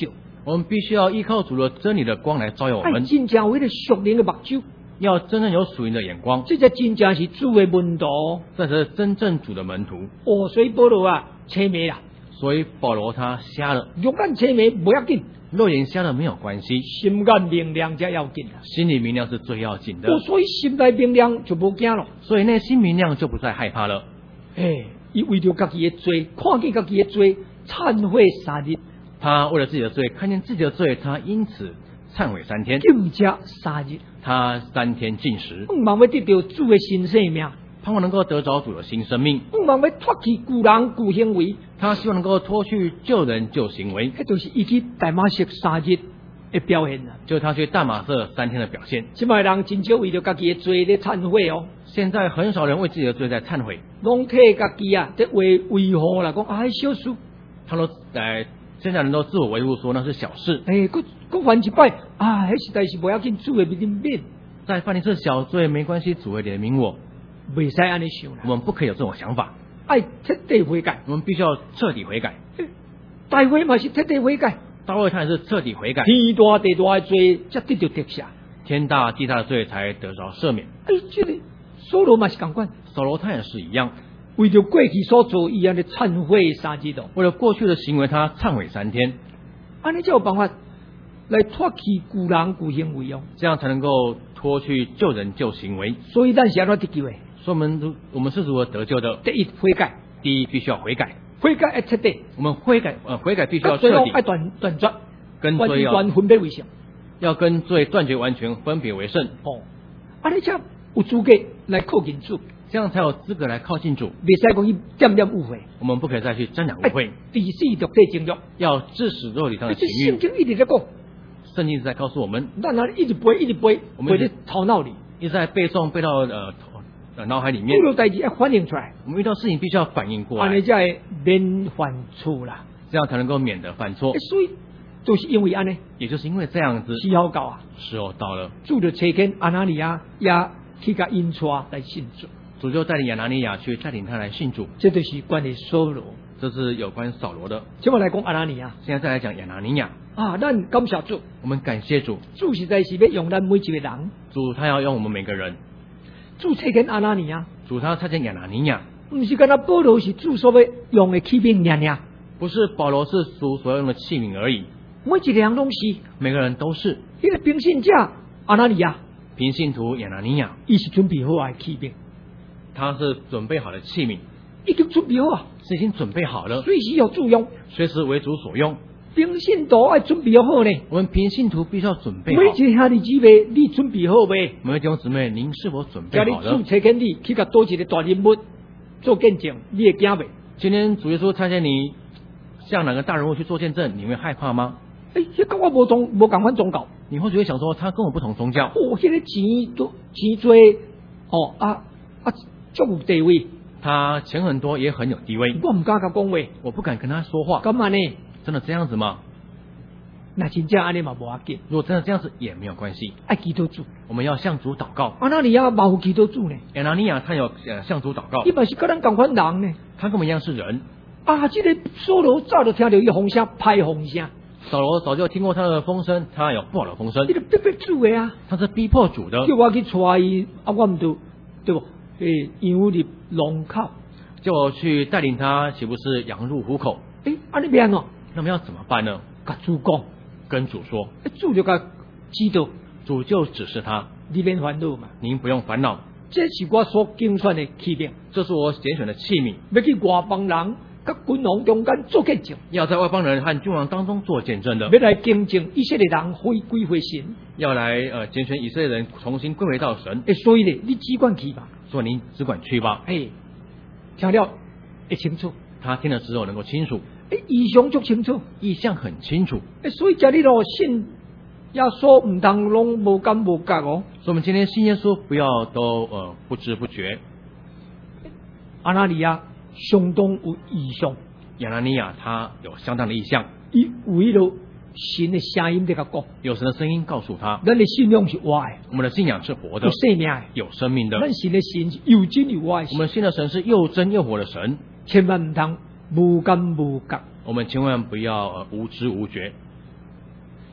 我们必须要依靠主的真理的光来照耀我爱们， 真正有迄个属灵的目睭， 要真正有属灵的眼光， 这才真正是主的门徒。 这才是真正主的门徒。 哦，所以保罗啊，青眉啊， 所以保罗他瞎了， 肉眼青眉不要紧， 肉眼瞎了没有关系， 心眼明亮才要紧啊。 心里明亮是最要紧的。 哦，所以心内明亮就无惊了。 所以内心明亮就不再害怕了。 哎，伊为着家己的罪，看见家己的罪，忏悔三日， 他为了自己的罪，看见自己的罪，他因此忏悔三天， 禁食三日， 他三天禁食， 盼望要得到主的新生命， 盼望能够得着主的新生命。 盼望要脱去旧人旧行为， 他希望能够脱去旧人旧行为， 迄就是伊去大马色三日的表现啦。 就是他去大马色三天的表现。 即摆人真少为着家己的罪咧忏悔哦， 现在很少人为自己的罪在忏悔， 拢替家己啊在维维护啦，讲啊迄小事， 他都呃，现在人都自我维护说那是小事， 哎，佮佮犯一摆啊，迄实在是无要紧，主会面免， 再犯一次小罪没关系，主会怜悯我。 袂使安尼想啦， 我们不可以有这种想法， 爱彻底悔改， 我们必须要彻底悔改。 大会嘛是彻底悔改， 大卫他也是彻底悔改， 天大地大的罪才得到得下。 天大地大的罪才得着赦免。 哎，这个所罗嘛是共款， 扫罗他也是一样， 为着过去所做伊安尼忏悔三日度， 为了过去的行为他忏悔三天， 安尼才有办法来脱去旧人旧行为哦。 这样才能够脱去旧人旧行为。 所以咱是安怎得救的？ 所以我们如我们是如何得救的？ 第一悔改， 第一，必须要悔改。 悔改要彻底， 我们悔改，呃，悔改必须要彻底， 最后爱断断绝， 跟罪要完全分别为圣。 要跟罪断绝完全分别为圣。 哦，安尼才有资格来靠近主， 这样才有资格来靠近主。 袂使讲去点点误会， 我们不可以再去沾染误会， 第四肉体情欲， 要致死肉体上的这情欲。 圣经一直在讲， 圣经是在告诉我们， 咱那一直背一直背， 我们背在头脑里， 一直在背诵背到呃头呃脑海里面遇。到代志要反映出来， 我们遇到事情必须要反应过来， 安尼才会免犯错啦。 这样才能够免得犯错欸。所以就是因为安尼， 也就是因为这样子， 时候到啊， 时候到了， 主就找见阿拿尼亚也去甲因带来信主， 主就带领亚拿尼亚去带领他来信主。 这就是关于扫罗。 这是有关扫罗的。 接下来讲阿拿尼亚现在再来讲亚拿尼亚， 啊，咱感谢主， 我们感谢主， 主实在是要用咱每一个人， 主他要用我们每个人， 主找见阿拿尼亚， 主他差遣亚拿尼亚， 不是干那保罗是主所要用的器皿尔尔， 不是保罗是主所用的器皿而已， 每一个人拢是。 每个人都是。 迄个平信者阿拿尼亚， 平信徒亚拿尼亚， 伊是准备好的器皿， 他是准备好的器皿， 已经准备好啊， 是已经准备好了， 随时有主用。 随时为主所用。 平信徒爱准备好呢， 我们平信徒必须要准备好。 每一个兄弟姊妹，你准备好未？ 每位弟兄姊妹，您是否准备叫你好了主？找见你，去甲多一个大人物做见证，你会惊未？ 今天主耶稣差遣你向哪个大人物去做见证，你会害怕吗？ 哎、欸，迄跟我无同无共款宗教， 你或许会想说，他跟我不同宗教， 哦，迄、那个钱都钱多，哦啊啊，足有地位， 他钱很多，也很有地位， 我唔敢甲讲话， 我不敢跟他说话。 咁安呢？ 真的这样子吗？ 那真正安尼嘛无要紧， 如果真的这样子也没有关系， 爱祈祷主。 我们要向主祷告。 阿拿尼亚嘛有祈祷主呢， 亚拿尼亚他有呃向主祷告伊，嘛是跟咱共款人呢。 他跟我们一样是人。 啊，这个扫罗早就听到伊风声，歹风声， 扫罗早就听过他的风声，他有不好的风声伊，就逼迫主的啊， 他是逼迫主的， 叫我去带伊，啊，我唔对，对不？诶，羊入龙口， 叫我去带领他，岂不是羊入虎口？ 诶，安尼变哦， 那么要怎么办呢？ 甲主讲， 跟主说， 诶，主就甲指导， 主就指示他， 你免烦恼嘛， 您不用烦恼， 这是我所竞选的器皿， 这是我拣选的器皿， 要去外邦人甲君王中间做见证， 要在外邦人和君王当中做见证的， 要来见证以色列人回归回神。 要来呃拣选以色列人重新归回到神。 诶，所以呢，你只管去吧， 说您只管去吧。 诶，听了会清楚， 他听了之后能够清楚， 诶，意象足清楚， 意象很清楚。 诶，所以叫你咯信耶稣唔通拢无感无觉哦。 所以我们今天信耶稣不要都呃不知不觉。 阿拿尼亚相当有意象， 亚拿尼亚他有相当的意象， 伊有迄个神的声音在甲讲， 有神的声音告诉他， 咱的信仰是活的， 我们的信仰是活的有，生命的， 有生命的。 咱神的神是又真又活的我们信的神是又真又活的神， 千万唔通无感无觉。 我们千万不要、呃、无知无觉。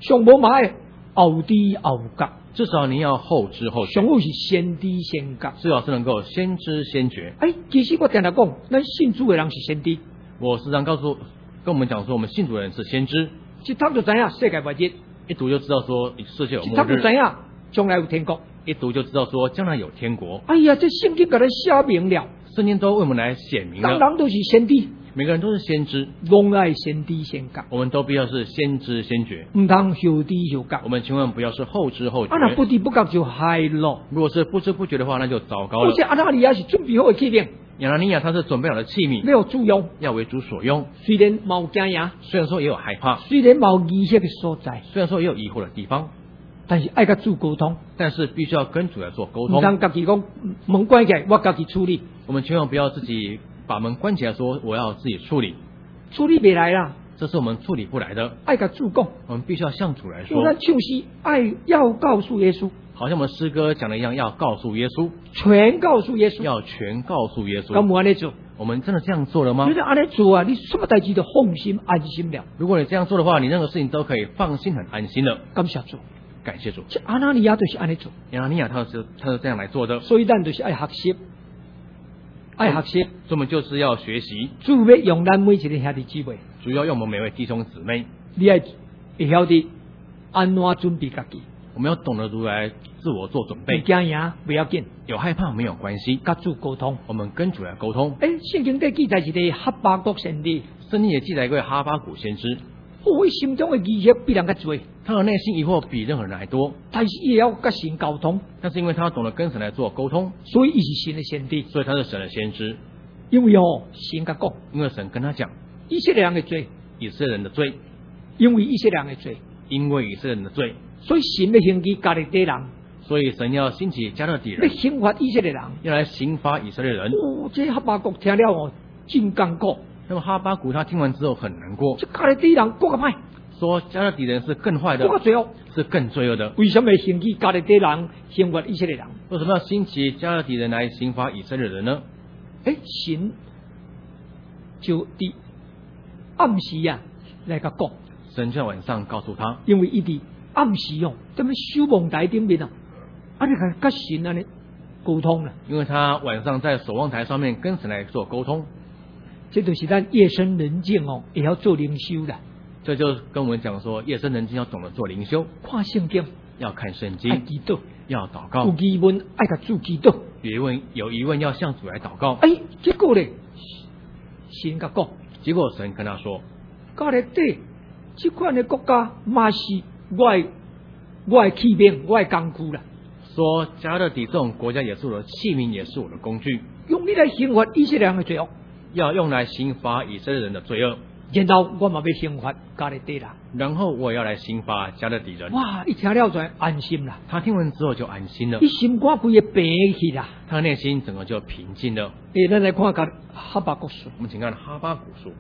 上无嘛爱后知后觉， 至少你要后知后觉， 上好是先知先觉。 最好是能够先知先觉。 哎，其实我常常讲，咱信主的人是先知。 我时常告诉跟我们讲说，我们信主的人是先知， 一读就知影世界末日， 一读就知道说世界有一末日， 读就知影将来有天国。 一读就知道说将来有天国。 哎呀，这圣经给咱写明了， 圣经都为我们来显明了， 人人都是先知， 每个人都是先知， 拢爱先知先觉， 我们都必要是先知先觉， 唔通后知后觉。 我们千万不要是后知后觉。 啊，那不知不觉就害了。 如果是不知不觉的话，那就糟糕了。 而且阿纳尼亚是准备好的器皿， 亚拿尼亚他是准备好的器皿， 没有主用， 要为主所用。 虽然冇惊赢， 虽然说也有害怕， 虽然冇疑惑的所在， 虽然说也有疑惑的地方， 但是爱甲主沟通， 但是必须要跟主来做沟唔通。 通家己讲门关起来，我家己处理， 我们千万不要自己把门关起来说我要自己处理， 处理未来啦， 这是我们处理不来的。 爱甲主讲。 我们必须要向主来就咱说， 唱诗爱要告诉耶稣， 好像我们诗歌讲的一样，要告诉耶稣， 全告诉耶稣。 要全告诉耶咁稣。 我安尼做， 我们真的这样做了吗你？安尼做啊，你什么代志都放心安心了。 如果你这样做的话，你任何事情都可以放心很安心的。 感谢主， 感谢主。 这阿纳尼亚就是安尼做， 亚拿尼亚他是他是这样来做的，所所以咱就是爱学习，爱学习， 以我们就是要学习， 主要用咱每一个兄弟姊妹， 主要用我们每位弟兄姊妹， 你爱会晓得安怎准备家己， 我们要懂得如来自我做准唔备， 惊赢不要紧， 有害怕没有关系， 甲主沟通。 我们跟主来沟通。 诶，圣经底记载一个哈巴谷先知， 圣经也记载一位哈巴谷先知， 我心中的疑惑比人较多， 他的内心疑惑比任何人还多， 但是也要甲神沟通， 但是因为他懂得跟神来做沟通， 所以伊是神的先知。 所以他是神的先知。 因为哦，神甲讲， 因为神跟他讲以色列人的罪， 以色列人的罪， 因为以色列人的罪， 因为以色列人的罪， 所以神要兴起加勒底人， 所以神要兴起加勒底要人， 刑罚以色列人。 要来刑罚以色列人。 哦，这哈巴谷听了哦，真艰苦。 那么哈巴谷他听完之后很难过， 这加勒底人更较歹， 说加勒底人是更坏的更，较罪恶。 是更罪恶的。 为什么兴起加勒底人刑罚以色列人？ 为什么要兴起加勒底人来刑罚以色列人呢？ 诶，神就伫暗时啊来甲讲， 神就在晚上告诉他， 因为伊伫暗时哦，踮咧守望台顶面啊，啊你甲甲神安尼沟通啦， 因为他晚上在守望台上面跟神来做沟通， 这就是咱夜深人静哦，也要做灵修的， 这就跟我们讲说，夜深人静要懂得做灵修， 看圣经， 要看圣爱经， 祈祷， 要祷有告， 疑问爱甲主祈祷。 有疑问有疑问要向主来祷告。 哎，结果咧，神甲讲， 结果神跟他说， 加勒底这款的国家嘛是我的我的器皿，我的工具啦， 说加勒底这种国家也是我的器皿，也是我的工具， 用你来刑罚以色列人的罪恶， 要用来刑罚以色列人的罪恶， 然后我嘛要刑罚加勒底啦。 然后我也要来刑罚加勒底人。 哇，一听了就安心啦， 他听完之后就安心了你，心肝规个平去啦。 他的内心整个就平静了。 诶，咱来看下哈巴谷书我们请看哈巴谷书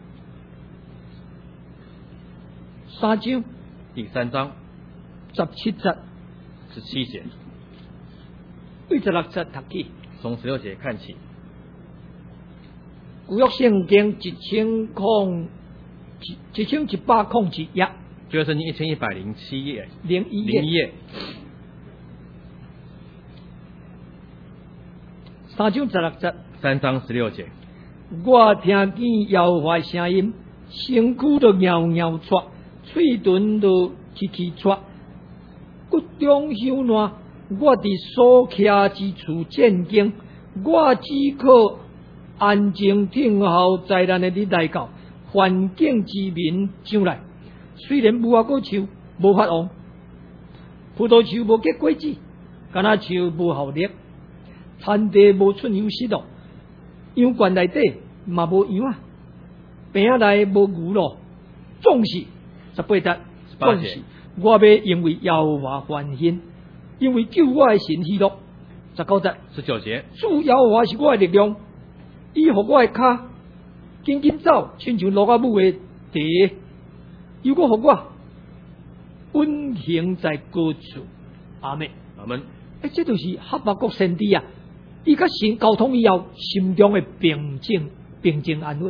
三章第三章十七节， 十七节， 对十六节读起。 从十六节看起。 旧约圣经一千空一一千一百空一页旧约圣经一千一百零七页， 零一页， 零一页， 三章十六节。 三章十六节。 我听见摇坏声音，身躯都摇摇喘，嘴唇都气气喘，骨中休烂。我伫所徛之处战惊，我只可安静听候灾难的日来到，环境之民上来。虽然无花果树无发旺，葡萄树无结果子，橄榄树无效力，田地无出粮食咯。羊圈内底嘛无羊啊，饼内无牛咯，总是十八节，总是我要因为耶和华欢欣，因为救我的神喜乐。十九节， 十九节， 主耶和华是我的力量，伊互我的脚紧紧走，亲像鹿仔母的蹄，又搁互我稳行在高处。阿妹， 阿门。 诶，这就是哈巴谷先知啊！伊甲神沟通以后，心中的平静、平静安稳啊！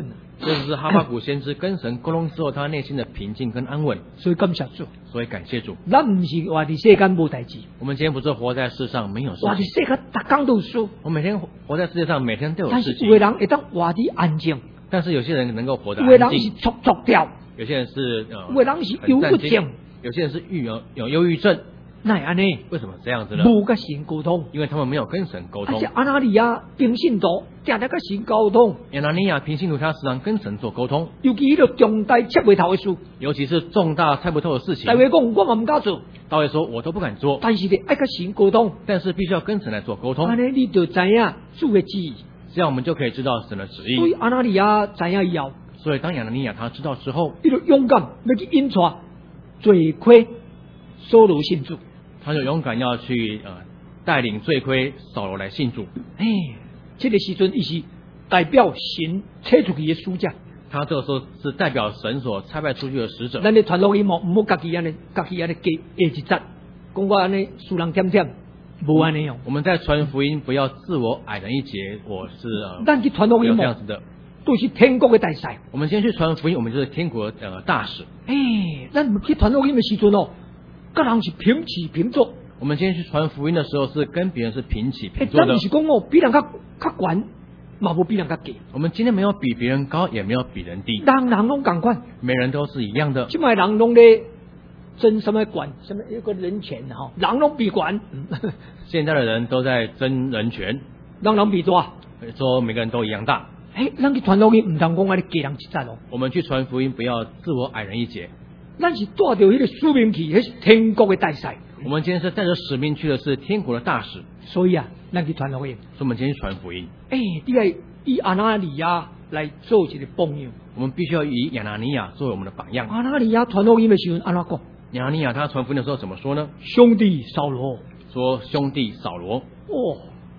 这就是哈巴谷先知跟神沟通之后，他内心的平静跟安稳。 所以感谢主， 所以感谢主。 咱唔是活伫世间无代志， 我们今天不是活在世上没有事活伫情， 世间逐工都有事， 我每天活在世界上，每天都有但事情。 是有的人会当活伫安静， 但是有些人能够活得有的人是安静， 错错掉， 有些人是呃有的人是忧郁症， 有些人是郁有有忧郁症。 那会安尼？ 为什么这样子呢？ 无甲神沟通。 因为他们没有跟神沟通而且。阿拿利亚平信徒定定甲神沟通， 亚拿尼亚平信徒他时常跟神做沟通， 尤其迄个重大切袂头的事， 尤其是重大猜不透的事情大。卫讲我嘛唔敢做， 大卫说：“我都不敢做， 但是咧爱甲神沟通， 但是必须要跟神来做沟通安，尼你就知影主的旨意。 这样我们就可以知道神的旨意。 所以阿拿利亚知影以后， 所以当亚拿尼亚他知道之后， 伊就勇敢要去引带罪亏所罗信主。 他就勇敢要去呃带领罪魁扫罗来信主。 哎，这个时阵伊是代表神扯出去的使者。 他这个时候是代表神所差派出去的使者。 咱咧传福音莫唔好家己安尼，家己安尼加下一节，讲我安尼输人点点，无安尼哦。 我们在传福音，不要自我矮人一截。我是呃， 咱去传福不要音莫这样子的。 都是天国的大事。 我们今天去传福音，我们就是天国的呃大使。 哎，咱去传福音的时阵哦，甲人是平起平坐。 我们今天去传福音的时候，是跟别人是平起哎， 平坐的咱不。是讲哦，比人较较悬，嘛无比人较低， 我们今天没有比别人高，也没有比人低， 人人拢共款。 每人都是一样的。 即卖人拢咧争什么权，什么一个人权吼，人拢比权，嗯现在的人都在争人权， 人人比大。 说每个人都一样大。 哎，咱去传福音，唔通讲安尼加人一截哦。 我们去传福音，不要自我矮人一截。 咱是带着迄个使命去，迄是天国的大事。 我们今天是带着使命去的是天国的大使， 所以啊，咱去传福音。 所以我们今天去传福音。 哎，你来以阿拿利亚来做一个榜样。 我们必须要以亚拿尼亚作为我们的榜样。 阿拿利亚传福音的时候，安怎讲？ 亚拿尼亚他传福音的时候怎么说呢？ 兄弟扫罗， 说兄弟扫罗。 哦，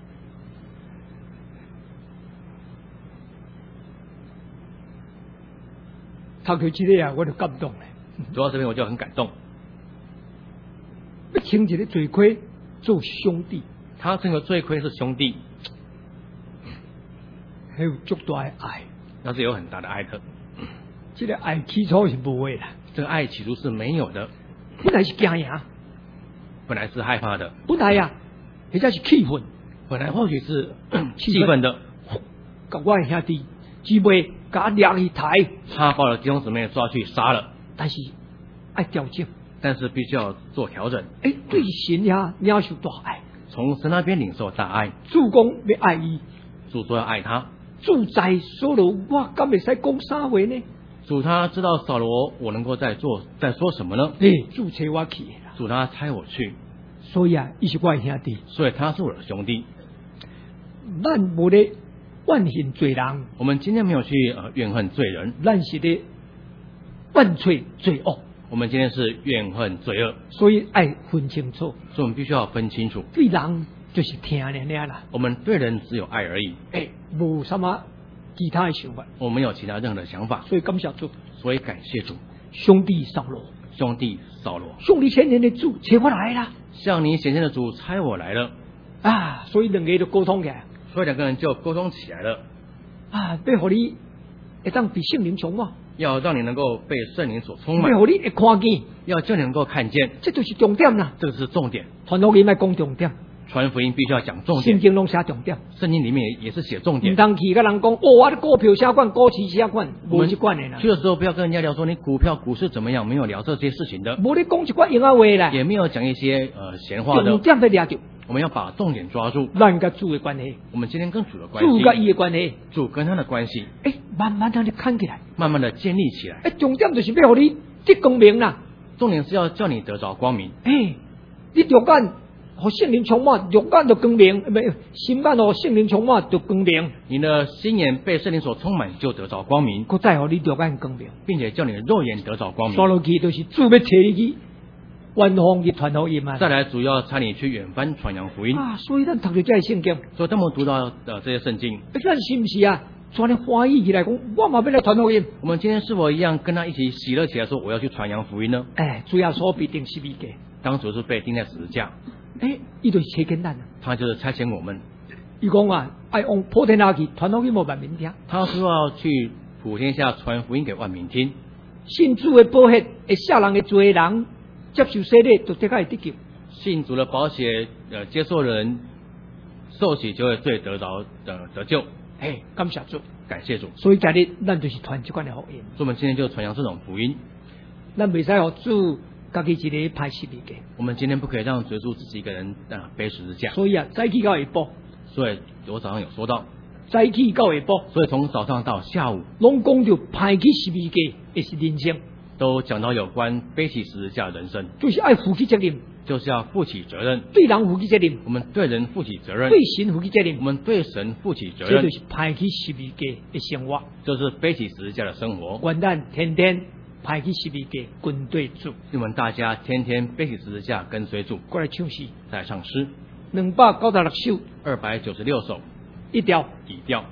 读到这个啊，我就感动了。 读到这边我就很感动。 要请一个罪魁做兄弟， 他这个罪魁是兄弟， 还有足大的爱。 那是有很大的爱的。 这个爱起初是无的啦， 这个爱起初是没有的， 本来是惊赢， 本来是害怕的， 本来啊，或者是气愤， 本来或许是气气愤的。 甲我的兄弟姊妹甲掠去抬， 他把我的弟兄姊妹抓去杀了， 但是爱调整。 但是必须要做调整。 哎，对神呀，领受大爱， 从神那边领受大爱， 主公要爱伊， 主说要爱他， 主在所罗，我敢会使讲啥话呢？ 主他知道扫罗我能够在做在说什么呢？ 哎，主找我去的啦， 主他差我去， 所以啊，伊是我的兄弟， 所以他是我的兄弟。 咱无咧怨恨罪人， 我们今天没有去呃怨恨罪人， 咱是咧怨罪罪恶， 我们今天是怨恨罪恶， 所以爱分清楚， 所以我们必须要分清楚， 对人就是听尔尔啦， 我们对人只有爱而已， 哎，无什么其他的想法， 我们没有其他任何的想法， 所以感谢主， 所以感谢主。 兄弟扫罗， 兄弟扫罗， 兄弟千年的主找我来啦， 向你显现的主差我来了， 啊，所以两个就沟通起来， 所以两个人就沟通起来了， 啊，要互你会当被圣灵充满， 要让你能够被圣灵所充满， 要互你会看见， 要叫你能够看见， 这就是重点啦。 这个是重点。 传福音要讲重点， 传福音必须要讲重圣点， 经拢写重点， 圣经里面也也是写重唔点。 当去甲人讲，哦，我的股票下管，股市下管，无我们一管的啦去，的时候不要跟人家聊说你股票股市怎么样，没有聊这些事情的， 无你讲一寡闲话话啦， 也没有讲一些呃闲话重的。 点要抓住， 我们要把重点抓住。 咱甲主的关系， 我们今天跟主的关主甲系， 伊的关系， 主跟他的关系， 诶，慢慢地你看起来， 慢慢的建立起来。 诶，重点就是要互你得光明啦， 重点是要叫你得着光明， 诶，你肉眼互圣灵充满，肉眼就光明，唔系心眼互圣灵充满就光明， 你的心眼被圣灵所充满，就得着光明， 佮再互你肉眼光明。 并且叫你的肉眼得着光明刷。落去就是主要找你去远方去传福音啊！ 再来，主要差你去远方传扬福音。 啊，所以咱读到这圣经， 所以当我们读到呃这些圣经， 咱是不是啊？全咧欢喜起来讲，我嘛要来传福音。 我们今天是否一样跟他一起喜乐起来，说我要去传扬福音呢？ 哎，主要所必定十字架， 当主是被钉在十字架， 哎，伊就是车拣咱啊。 他就是差遣我们， 伊讲啊，爱往普天下去传福音，无万民听。 他说要去普天下传福音给万民听。 信主的保险，会使人的罪人接受洗礼，就得个得救。 信主的保险，呃，接受人受洗就会罪得着得得救。 哎，感谢主， 感谢主。 所以今日咱就是传这款的福音。 所以我们今天就传扬这种福音。 咱袂使让主家己一个拍十字架。 我们今天不可以让主主自己一个人啊背十字架。 所以啊，早起到下晡。 所以我早上有说到。 早起到下晡。 所以从早上到下午， 拢讲到拍起十字架的是人生。 都讲到有关背起十字架的人生， 就是爱负起责任， 就是要负起责任， 对人负起责任， 我们对人负起责任， 对神负起责任， 我们对神负起责任， 这就是拍起十字架的生活， 就是背起十字架的生活。 愿咱天天拍起十字架跟对主， 我们大家天天背起十字架跟随主。 过来唱诗， 再唱诗， 两百九十六首， 二百九十六首， 一调， 一调。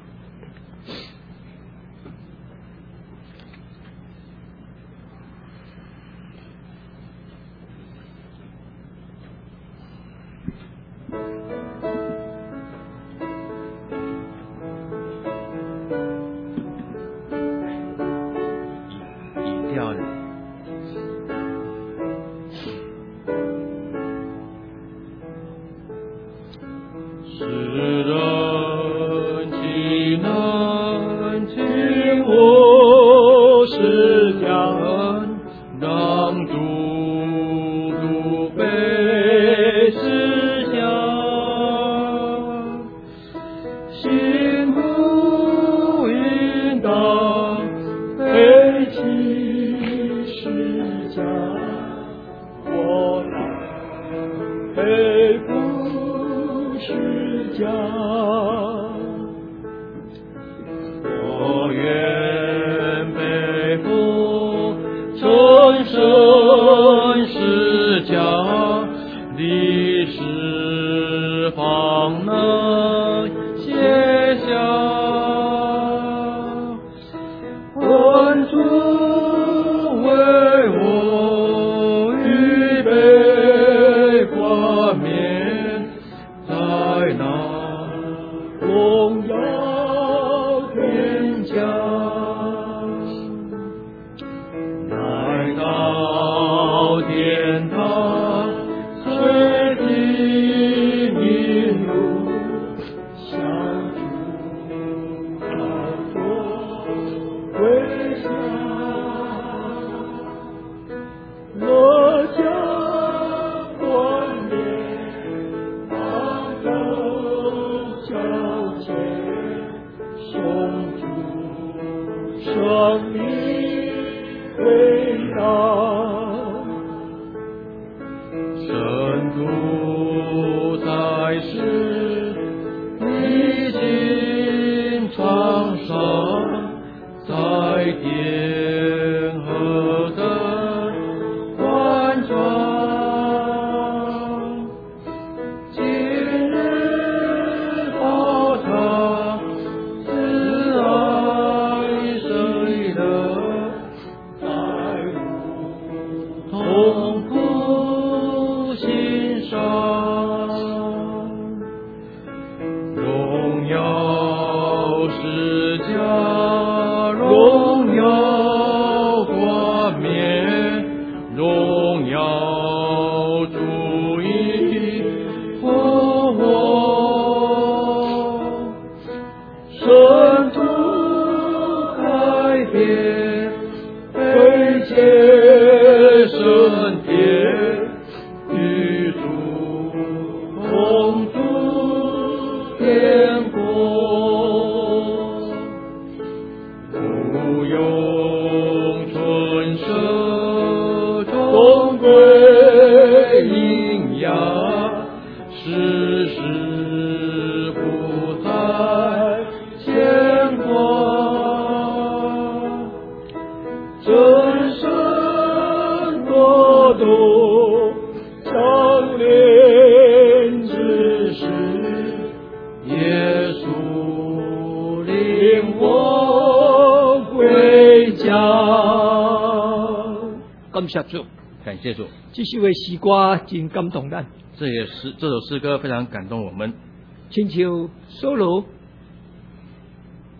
感谢主， 这首的诗歌真感动咱。 这也是这首诗歌非常感动我们。 亲像扫罗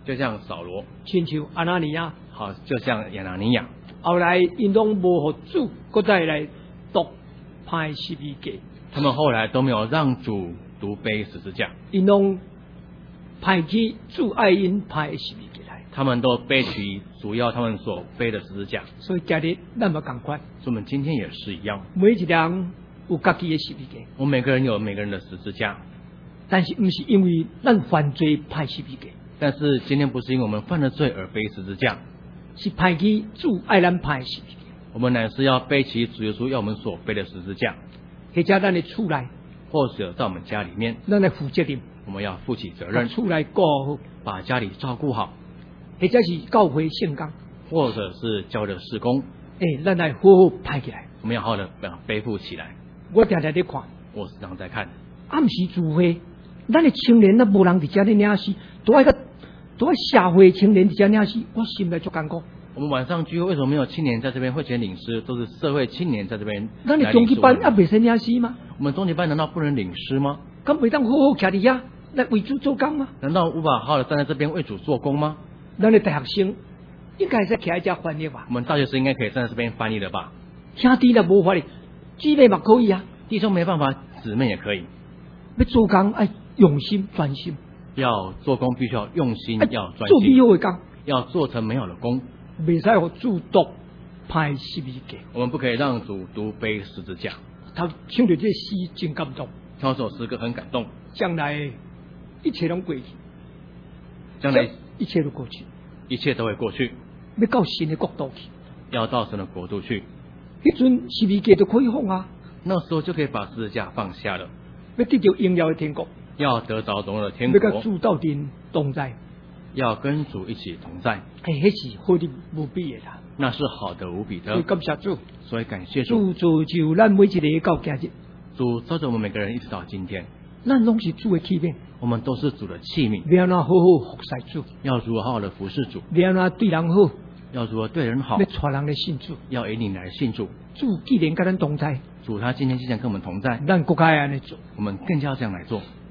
就像扫罗， 亲像阿拿尼亚， 好，就像亚拿尼亚， 后来因拢无予主，搁再来读派十字架， 他们后来都没有让主读背十字架， 因拢派去主爱因派十字架来， 他们都背起主要他们所背的十字架。 所以今日咱嘛共款， 所以我们今天也是一样， 每一人有家己的十字架， 我们每个人有每个人的十字架， 但是不是因为咱犯罪派十字架， 但是今天不是因为我们犯了罪而背十字架， 是派去主爱咱派十字架。 我们乃是要背起主耶稣要我们所背的十字架， 或者咱的厝内， 或者在我们家里面， 咱来负责任， 我们要负起责把任， 厝内顾好， 把家里照顾好， 或者是教会圣工， 或者是教的事工， 诶，咱来好好派起来。 我们要好好的背负起来。 我常常在看， 我时常在看， 暗时聚会，咱的青年那无人伫遮咧领死，都爱个都爱社会青年伫遮领死，我心内足艰苦。 我们晚上聚会为什么没有青年在这边会前领诗，都是社会青年在这边咱的来领诗中级班也袂使领死吗？ 我们中级班难道不能领诗吗？ 敢袂当好好徛伫遐来为主做工吗？ 难道无法好好的站在这边为主做工吗？ 咱的大学生应该是徛喺遮翻译吧？ 我们大学生应该可以站在这边翻译的吧？ 兄弟若无法哩，姊妹嘛可以啊。 弟兄没办法，姊妹也可以。 要做工爱用心专心， 要做工必须要用心，要专做美心， 好的工， 要做成美好的工。 袂使互主读派十字架。 我们不可以让主读背十字架。 他唱到这诗真感动， 唱这首诗歌很感动， 将来一切拢过去， 将来一切都过去， 一切都会过去， 要到新的国度去。 要到神的国度去。 迄阵十字架就可以放啊， 那时候就可以把十字架放下了， 要得到荣耀的天国， 要得着荣耀的天要跟国， 主到底同在， 要跟主一起同在， 哎，迄是好的无比的啦。 那是好的无比所以的。 感谢主， 所以感谢主， 主造就咱每一个到今日， 主造就我们每个人一直到今天， 咱拢是主的器皿， 我们都是主的器皿， 要安怎好好服侍主， 要如何好好的服侍主， 要安怎对人好， 要如何对人好要，带人来信主。 要引领来信主。 主既然跟咱同在， 主他今天既然跟我们同在， 咱更加安尼做。 我们更加要这样来做。